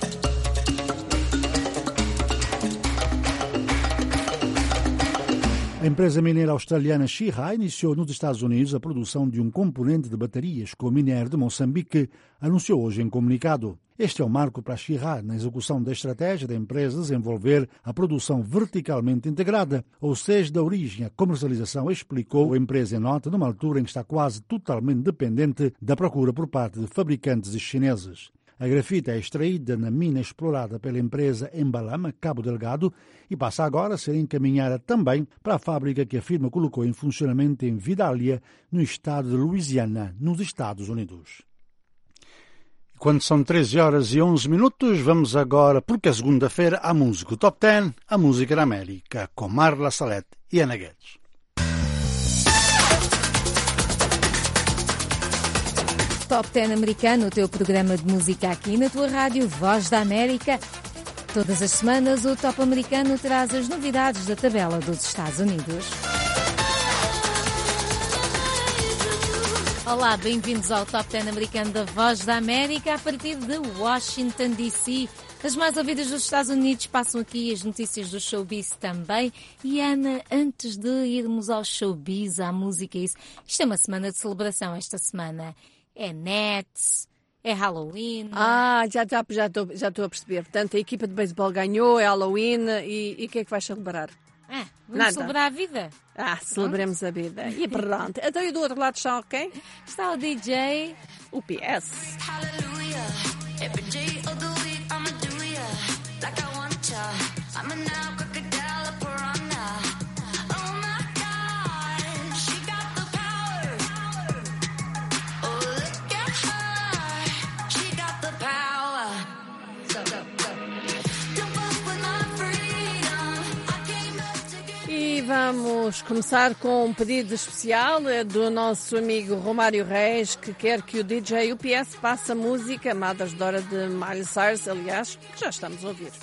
A empresa mineira australiana Chira iniciou nos Estados Unidos a produção de um componente de baterias com o minério de Moçambique, anunciou hoje em comunicado. Este é o marco para a Chira na execução da estratégia da empresa desenvolver a produção verticalmente integrada, ou seja, da origem à comercialização, explicou a empresa em nota numa altura em que está quase totalmente dependente da procura por parte de fabricantes chineses. A grafita é extraída na mina explorada pela empresa Embalama, Cabo Delgado, e passa agora a ser encaminhada também para a fábrica que a firma colocou em funcionamento em Vidalia, no estado de Louisiana, nos Estados Unidos. Quando são treze horas e onze minutos, vamos agora, porque é segunda-feira, à música o Top dez, a música da América, com Marla Salete e Ana Guedes. Top dez americano, o teu programa de música aqui na tua rádio Voz da América. Todas as semanas o Top americano traz as novidades da tabela dos Estados Unidos. Olá, bem-vindos ao Top dez americano da Voz da América a partir de Washington, D C As mais ouvidas dos Estados Unidos passam aqui, as notícias do showbiz também. E Ana, antes de irmos ao showbiz, à música, isso, isto é uma semana de celebração esta semana. É Nets, é Halloween. Ah, já estou já já já a perceber. Portanto, a equipa de beisebol ganhou, é Halloween e o que é que vais celebrar? Ah, vamos Nada. celebrar a vida. Ah, celebremos a vida. E pronto. Então, e do outro lado está quem? Está o D J, o P S. E vamos começar com um pedido especial do nosso amigo Romário Reis, que quer que o D J U P S passe a música Mother's Daughter de Miley Cyrus, aliás, que já estamos a ouvir.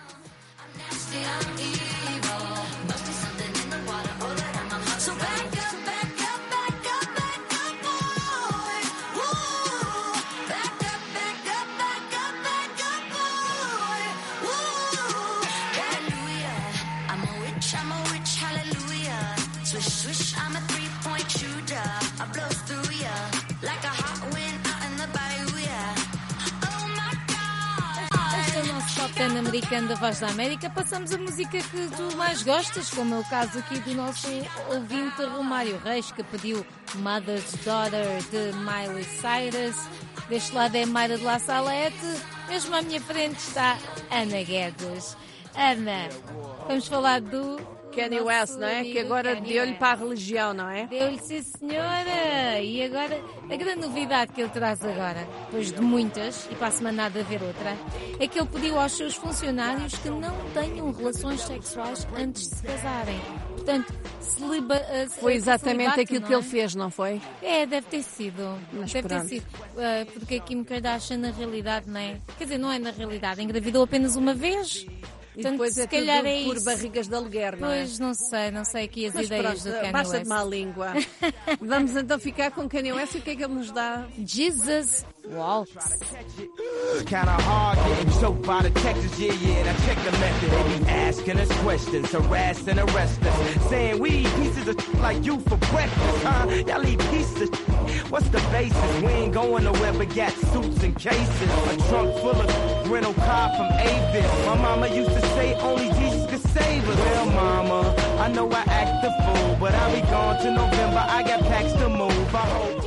Americano da Voz da América, passamos a música que tu mais gostas, como é o caso aqui do nosso ouvinte Romário Reis, que pediu Mother's Daughter de Miley Cyrus. Deste lado é Mayra de La Salete, mesmo à minha frente está Ana Guedes. Ana, vamos falar do Kanye West, não é? Que agora deu-lhe para a religião, não é? Deu-lhe, sim senhora! E agora, a grande novidade que ele traz agora, depois de muitas, e para a semana há de haver outra, é que ele pediu aos seus funcionários que não tenham relações sexuais antes de se casarem. Portanto, celiba, uh, foi exatamente aquilo não que é? ele fez, não foi? É, deve ter sido. Mas deve pronto. ter sido. Uh, porque a Kim Kardashian, na realidade, não é? Quer dizer, não é na realidade, engravidou apenas uma vez. Portanto, depois se é calhar tudo é por isso. barrigas de aluguer, não é? Pois, não sei, não sei aqui as Mas ideias pronto, do Kanye basta West. de má língua. Vamos então ficar com Kanye West e o que é que ele nos dá? Jesus Walks. Kinda hard getting choked by the Texas, yeah, yeah, now check the method. They be asking us questions, harass and arrest us, saying we eat pieces of shit like you for breakfast, huh? Y'all eat pieces of shit. What's the basis? We ain't going nowhere but got suits and cases. A trunk full of rental car from Avis. My mama used to say only Jesus could save us. Well, mama, I know I act the fool, but I'll be gone to November. I got packs to move. I hope.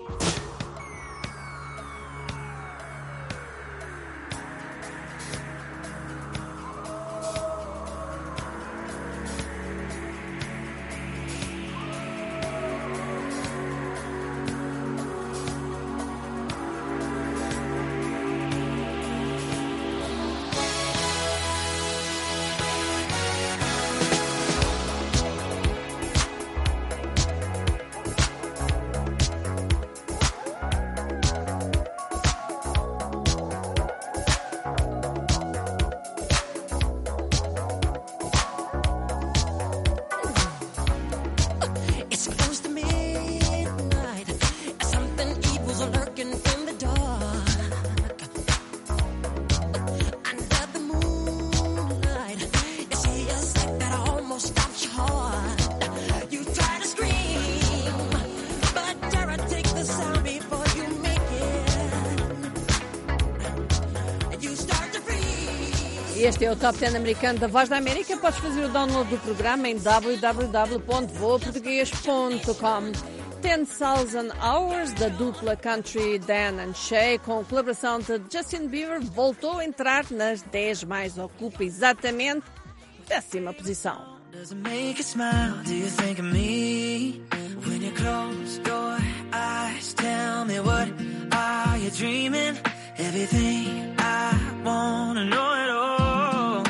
Este é o Top dez americano da Voz da América. Podes fazer o download do programa em w w w ponto voa português ponto com. ten thousand Hours, da dupla country Dan and Shay, com colaboração de Justin Bieber, voltou a entrar nas dez mais, ocupa exatamente décima posição. Does it make you smile? Do you think of me? When you close your eyes, tell me what are you dreaming? Everything I wanna know it all.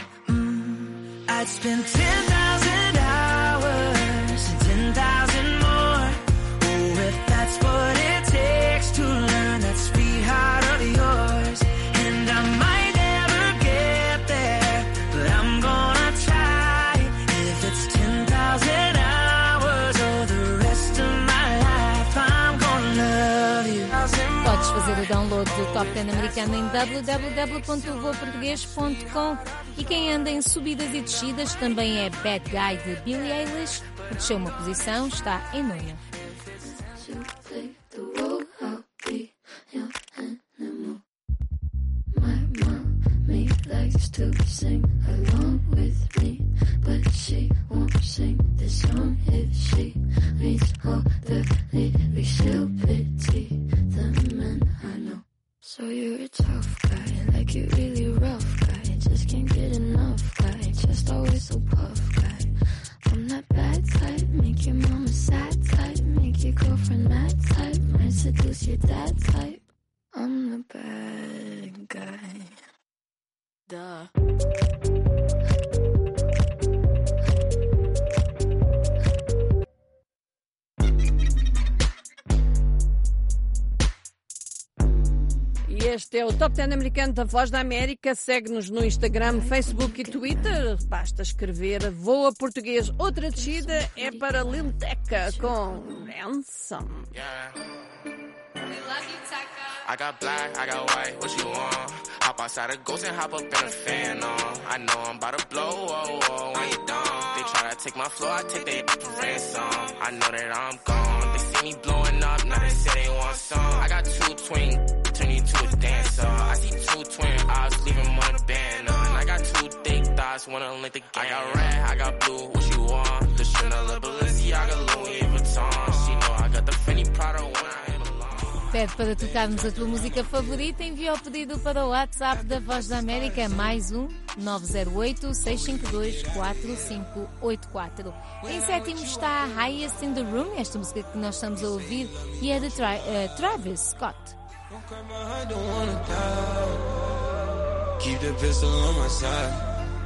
Mm, I'd spend ten thousand hours and ten thousand more. Oh, if that's what it takes to learn that sweetheart of yours. And I might never get there, but I'm gonna try. If it's ten thousand hours or the rest of my life, I'm gonna love you. Podes fazer o download do Top dez americano em w w w ponto voa português ponto com. E quem anda em subidas e descidas também é Bad Guy de Billie Eilish, que desceu uma posição, está em nona. Likes to sing along with me, but she won't sing this song if she reads all the lyrics. She'll pity the men I know. So you're a tough guy, like you're really rough guy. Just can't get enough guy, just always so puff guy. I'm that bad type, make your mama sad type, make your girlfriend mad type, might seduce your dad type. I'm the bad guy. Duh. E este é o Top dez americano da Voz da América. Segue-nos no Instagram, Facebook e Twitter. Basta escrever Voa Português. Outra descida é para Lil Tecca com Ransom. I got black, I got white, what you want? Hop outside a ghost and hop up in a fan on. I know I'm about to blow, oh, oh, when you done. They try to take my floor, I take their for ransom. I know that I'm gone. They see me blowing up, now they say they want some. I got two twin, turn you to a dancer. I see two twin eyes, leave them on a banner. And I got two thick thighs, wanna link the game. I got red, I got blue, what you want? The Chanel, Balenciaga, Louis Vuitton. She know I got the Fendi Prada when I hit along. Pede para tocarmos a tua música favorita, envia o pedido para o WhatsApp da Voz da América, mais um nove zero oito, seis cinco dois, quatro cinco oito quatro. Em sétimo está Highest in the Room, esta música que nós estamos a ouvir, e é de Tra uh, Travis Scott. Keep the pistol on my side.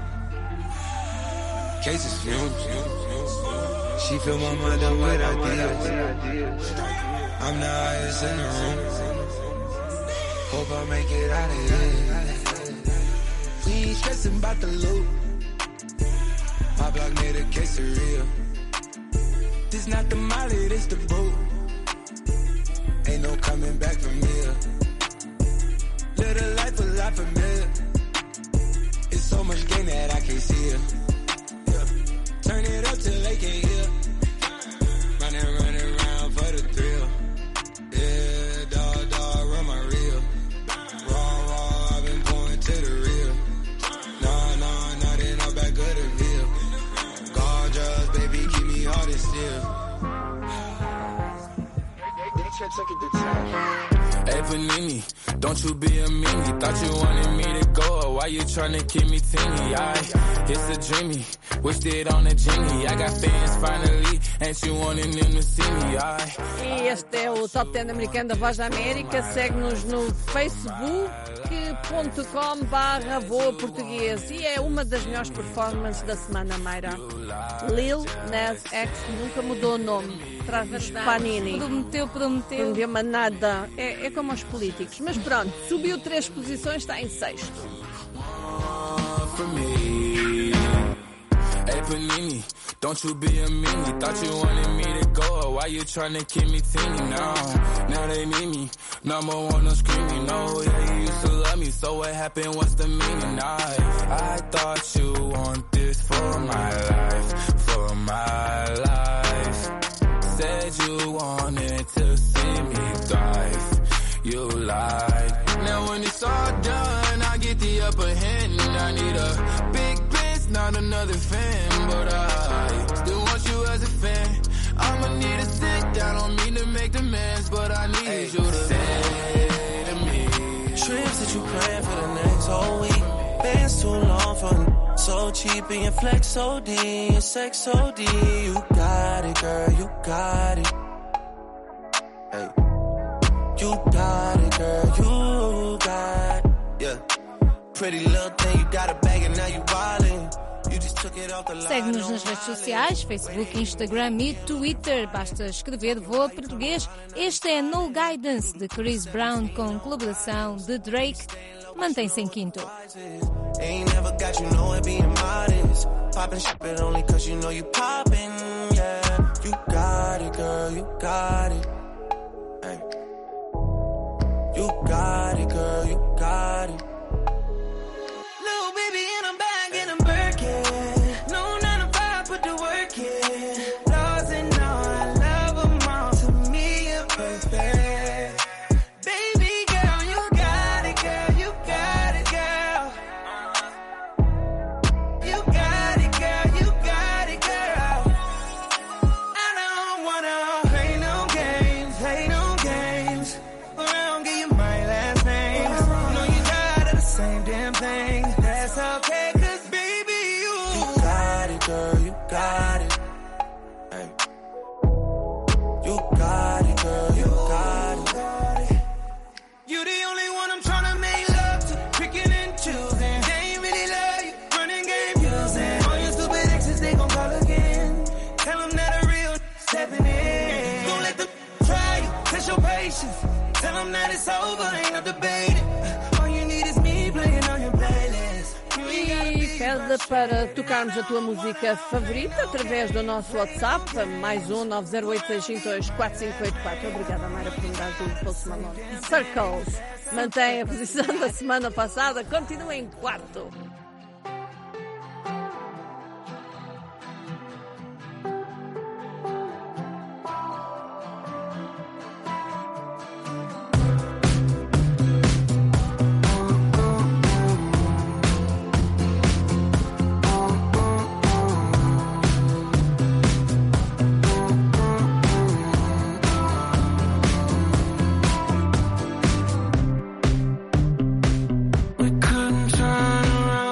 Cases fumes. She fill my mind up with ideas. I'm the highest in the room. Hope I make it out of here. We ain't stressing about the loot. My block made a case of real. This not the Molly, this the boat. Ain't no coming back from here. Live a life a lot familiar. It's so much gain that I can't see it. Yeah. Turn it up till they can't hear. Running, running around for the thrill. Yeah, dog, dog, run my reel. Raw, raw, I've been going to the real. Nah, nah, nah, then I'm back of the bill. Gorgeous, baby, keep me hard and still. Hey Panini, don't you be a meanie. Thought you wanted me to go, why you tryna keep me teeny? I, it's a dreamy, wished it on a genie. I got fans finally, ain't you wanting them to see me? I... E este é o Top dez americano da Voz da América. Segue-nos no facebook ponto com barra voa português. E é uma das melhores performances da semana, Mayra. Lil Nas X nunca mudou o nome. Traz-nos Panini. Prometeu, prometeu. Não deu mais nada. É, é como aos políticos. Mas pronto, subiu três posições, está em sexto. Hey Panini, don't you be a meanie. Thought you wanted me to go, why you tryna keep me teeny now? Now they need me, number one, I'm screaming. No, yeah, you used to love me, so what happened, what's the meaning? I, I thought you want this for my life, for my life. Said you wanted to see me thrive, you lied. Now when it's all done, I get the upper hand. I need a big not another fan, but I still want you as a fan. I'ma need to sit down, don't mean to make demands, but I need hey, you to say to me. Trips that you plan for the next whole week. Bands too long for so cheap and your flex O D, your sex O D. You got it, girl, you got it. Hey, you got it, girl, you got it. Yeah. Pretty little thing, you got a bag and now you wildin'. Segue-nos nas redes sociais, Facebook, Instagram e Twitter. Basta escrever Voa Português. Este é No Guidance, de Chris Brown, com colaboração de Drake. Mantém-se em quinto. Ain't never got you know it being modest. Poppin' shit, but only cause you know you poppin', yeah. You got it, girl, you got it. Hey. You got it, girl, you got it. E pede para tocarmos a tua música favorita através do nosso WhatsApp, mais um nove zero oito seis cinco dois quatro cinco oito quatro. Obrigada, Mayra, por me dar o Post Malone. Circles mantém a posição da semana passada, continua em quarto. Turn around.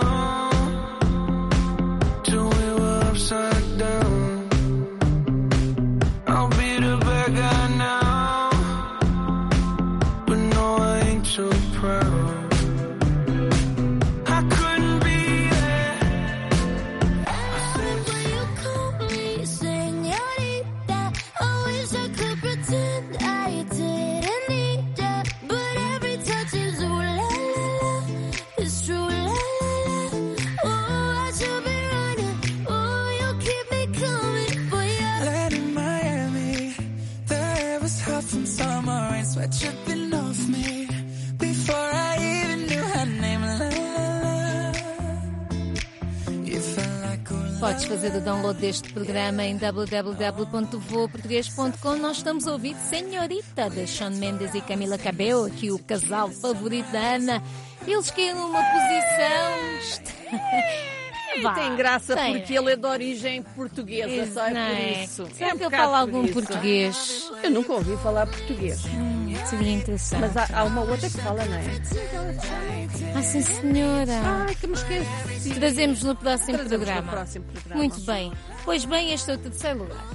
fazer o download deste programa em w w w ponto voa português ponto com. Nós estamos a ouvir Senhorita, de Shawn Mendes e Camila Cabello, aqui o casal favorito da Ana. Eles caíram numa posição... Vá, tem graça tem. Porque ele é de origem portuguesa, Isso, sabe não por é? isso. Será é que ele fala algum isso. português? Eu nunca ouvi falar português. Hum, seria interessante. Mas há, há uma outra que fala, não é? Ah, sim, senhora. Ai, que me esqueci. Trazemos no próximo, Trazemos programa. no próximo programa. Muito bem. Pois bem, este é o terceiro lugar.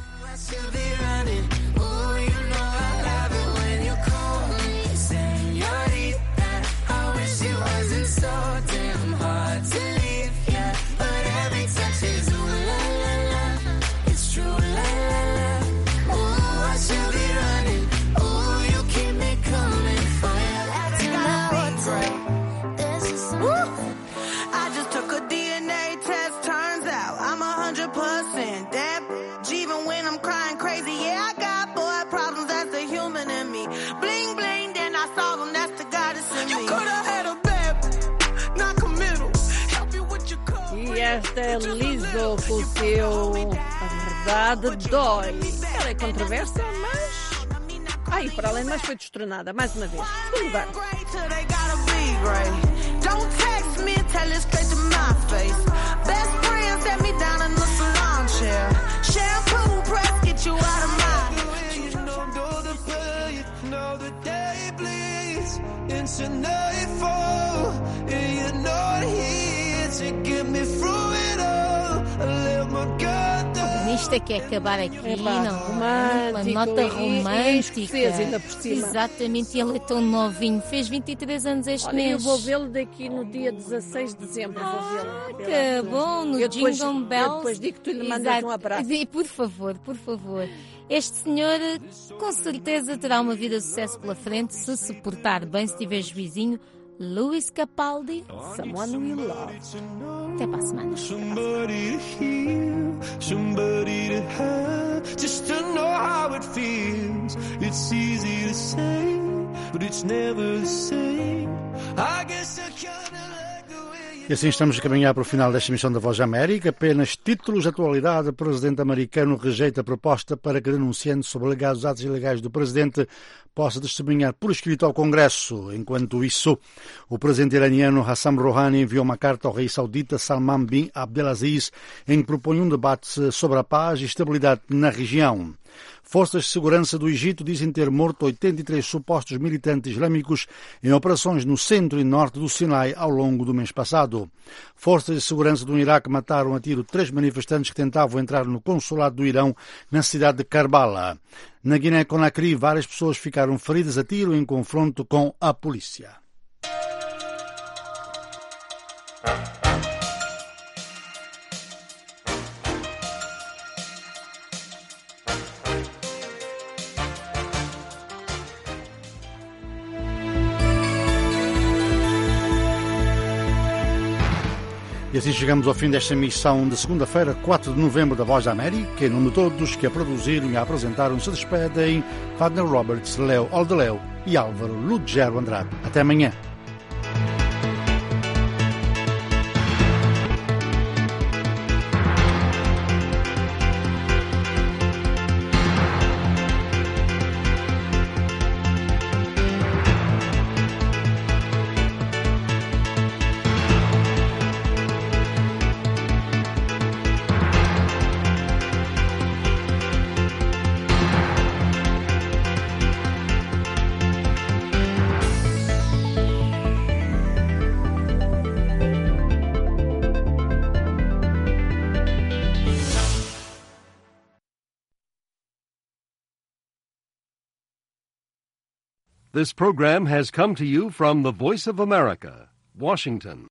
Esta é Lizzo com o seu A Verdade Dói. Ela é controversa, mas... Ai, para além de mais foi destronada, mais uma vez. Segundo lugar. Isto é que é acabar aqui, Epá, não? Romântico, Uma nota romântica. E, e ainda por cima. Exatamente, ele é tão novinho. Fez vinte e três anos este Olha, mês. eu vou vê-lo daqui no dia dezasseis de dezembro. Ah, vou vê-lo. que bom, no eu depois, Jingle Bells. Eu depois digo que tu lhe mandas Exato. um abraço. E, por favor, por favor. Este senhor com certeza terá uma vida de sucesso pela frente se se portar bem, se tiver juizinho. Luis Capaldi, Someone We Love. Até para a semana. Somebody to heal, somebody to have, just to know how it feels. It's easy to say, but it's never the same. I guess I kinda like the way you... E assim estamos a caminhar para o final desta emissão da Voz da América. Apenas títulos de atualidade. O presidente americano rejeita a proposta para que denunciantes sobre alegados atos ilegais do presidente possa testemunhar por escrito ao Congresso. Enquanto isso, o presidente iraniano Hassan Rouhani enviou uma carta ao rei saudita Salman bin Abdelaziz em que propõe um debate sobre a paz e estabilidade na região. Forças de segurança do Egito dizem ter morto oitenta e três supostos militantes islâmicos em operações no centro e norte do Sinai ao longo do mês passado. Forças de segurança do Iraque mataram a tiro três manifestantes que tentavam entrar no consulado do Irão na cidade de Karbala. Na Guiné-Conakry, várias pessoas ficaram feridas a tiro em confronto com a polícia. E assim chegamos ao fim desta emissão de segunda-feira, quatro de novembro, da Voz da América. Em nome de todos que a produziram e a apresentaram, se despedem Wagner Roberts, Léo Aldeleu e Álvaro Lugero Andrade. Até amanhã. This program has come to you from the Voice of America, Washington.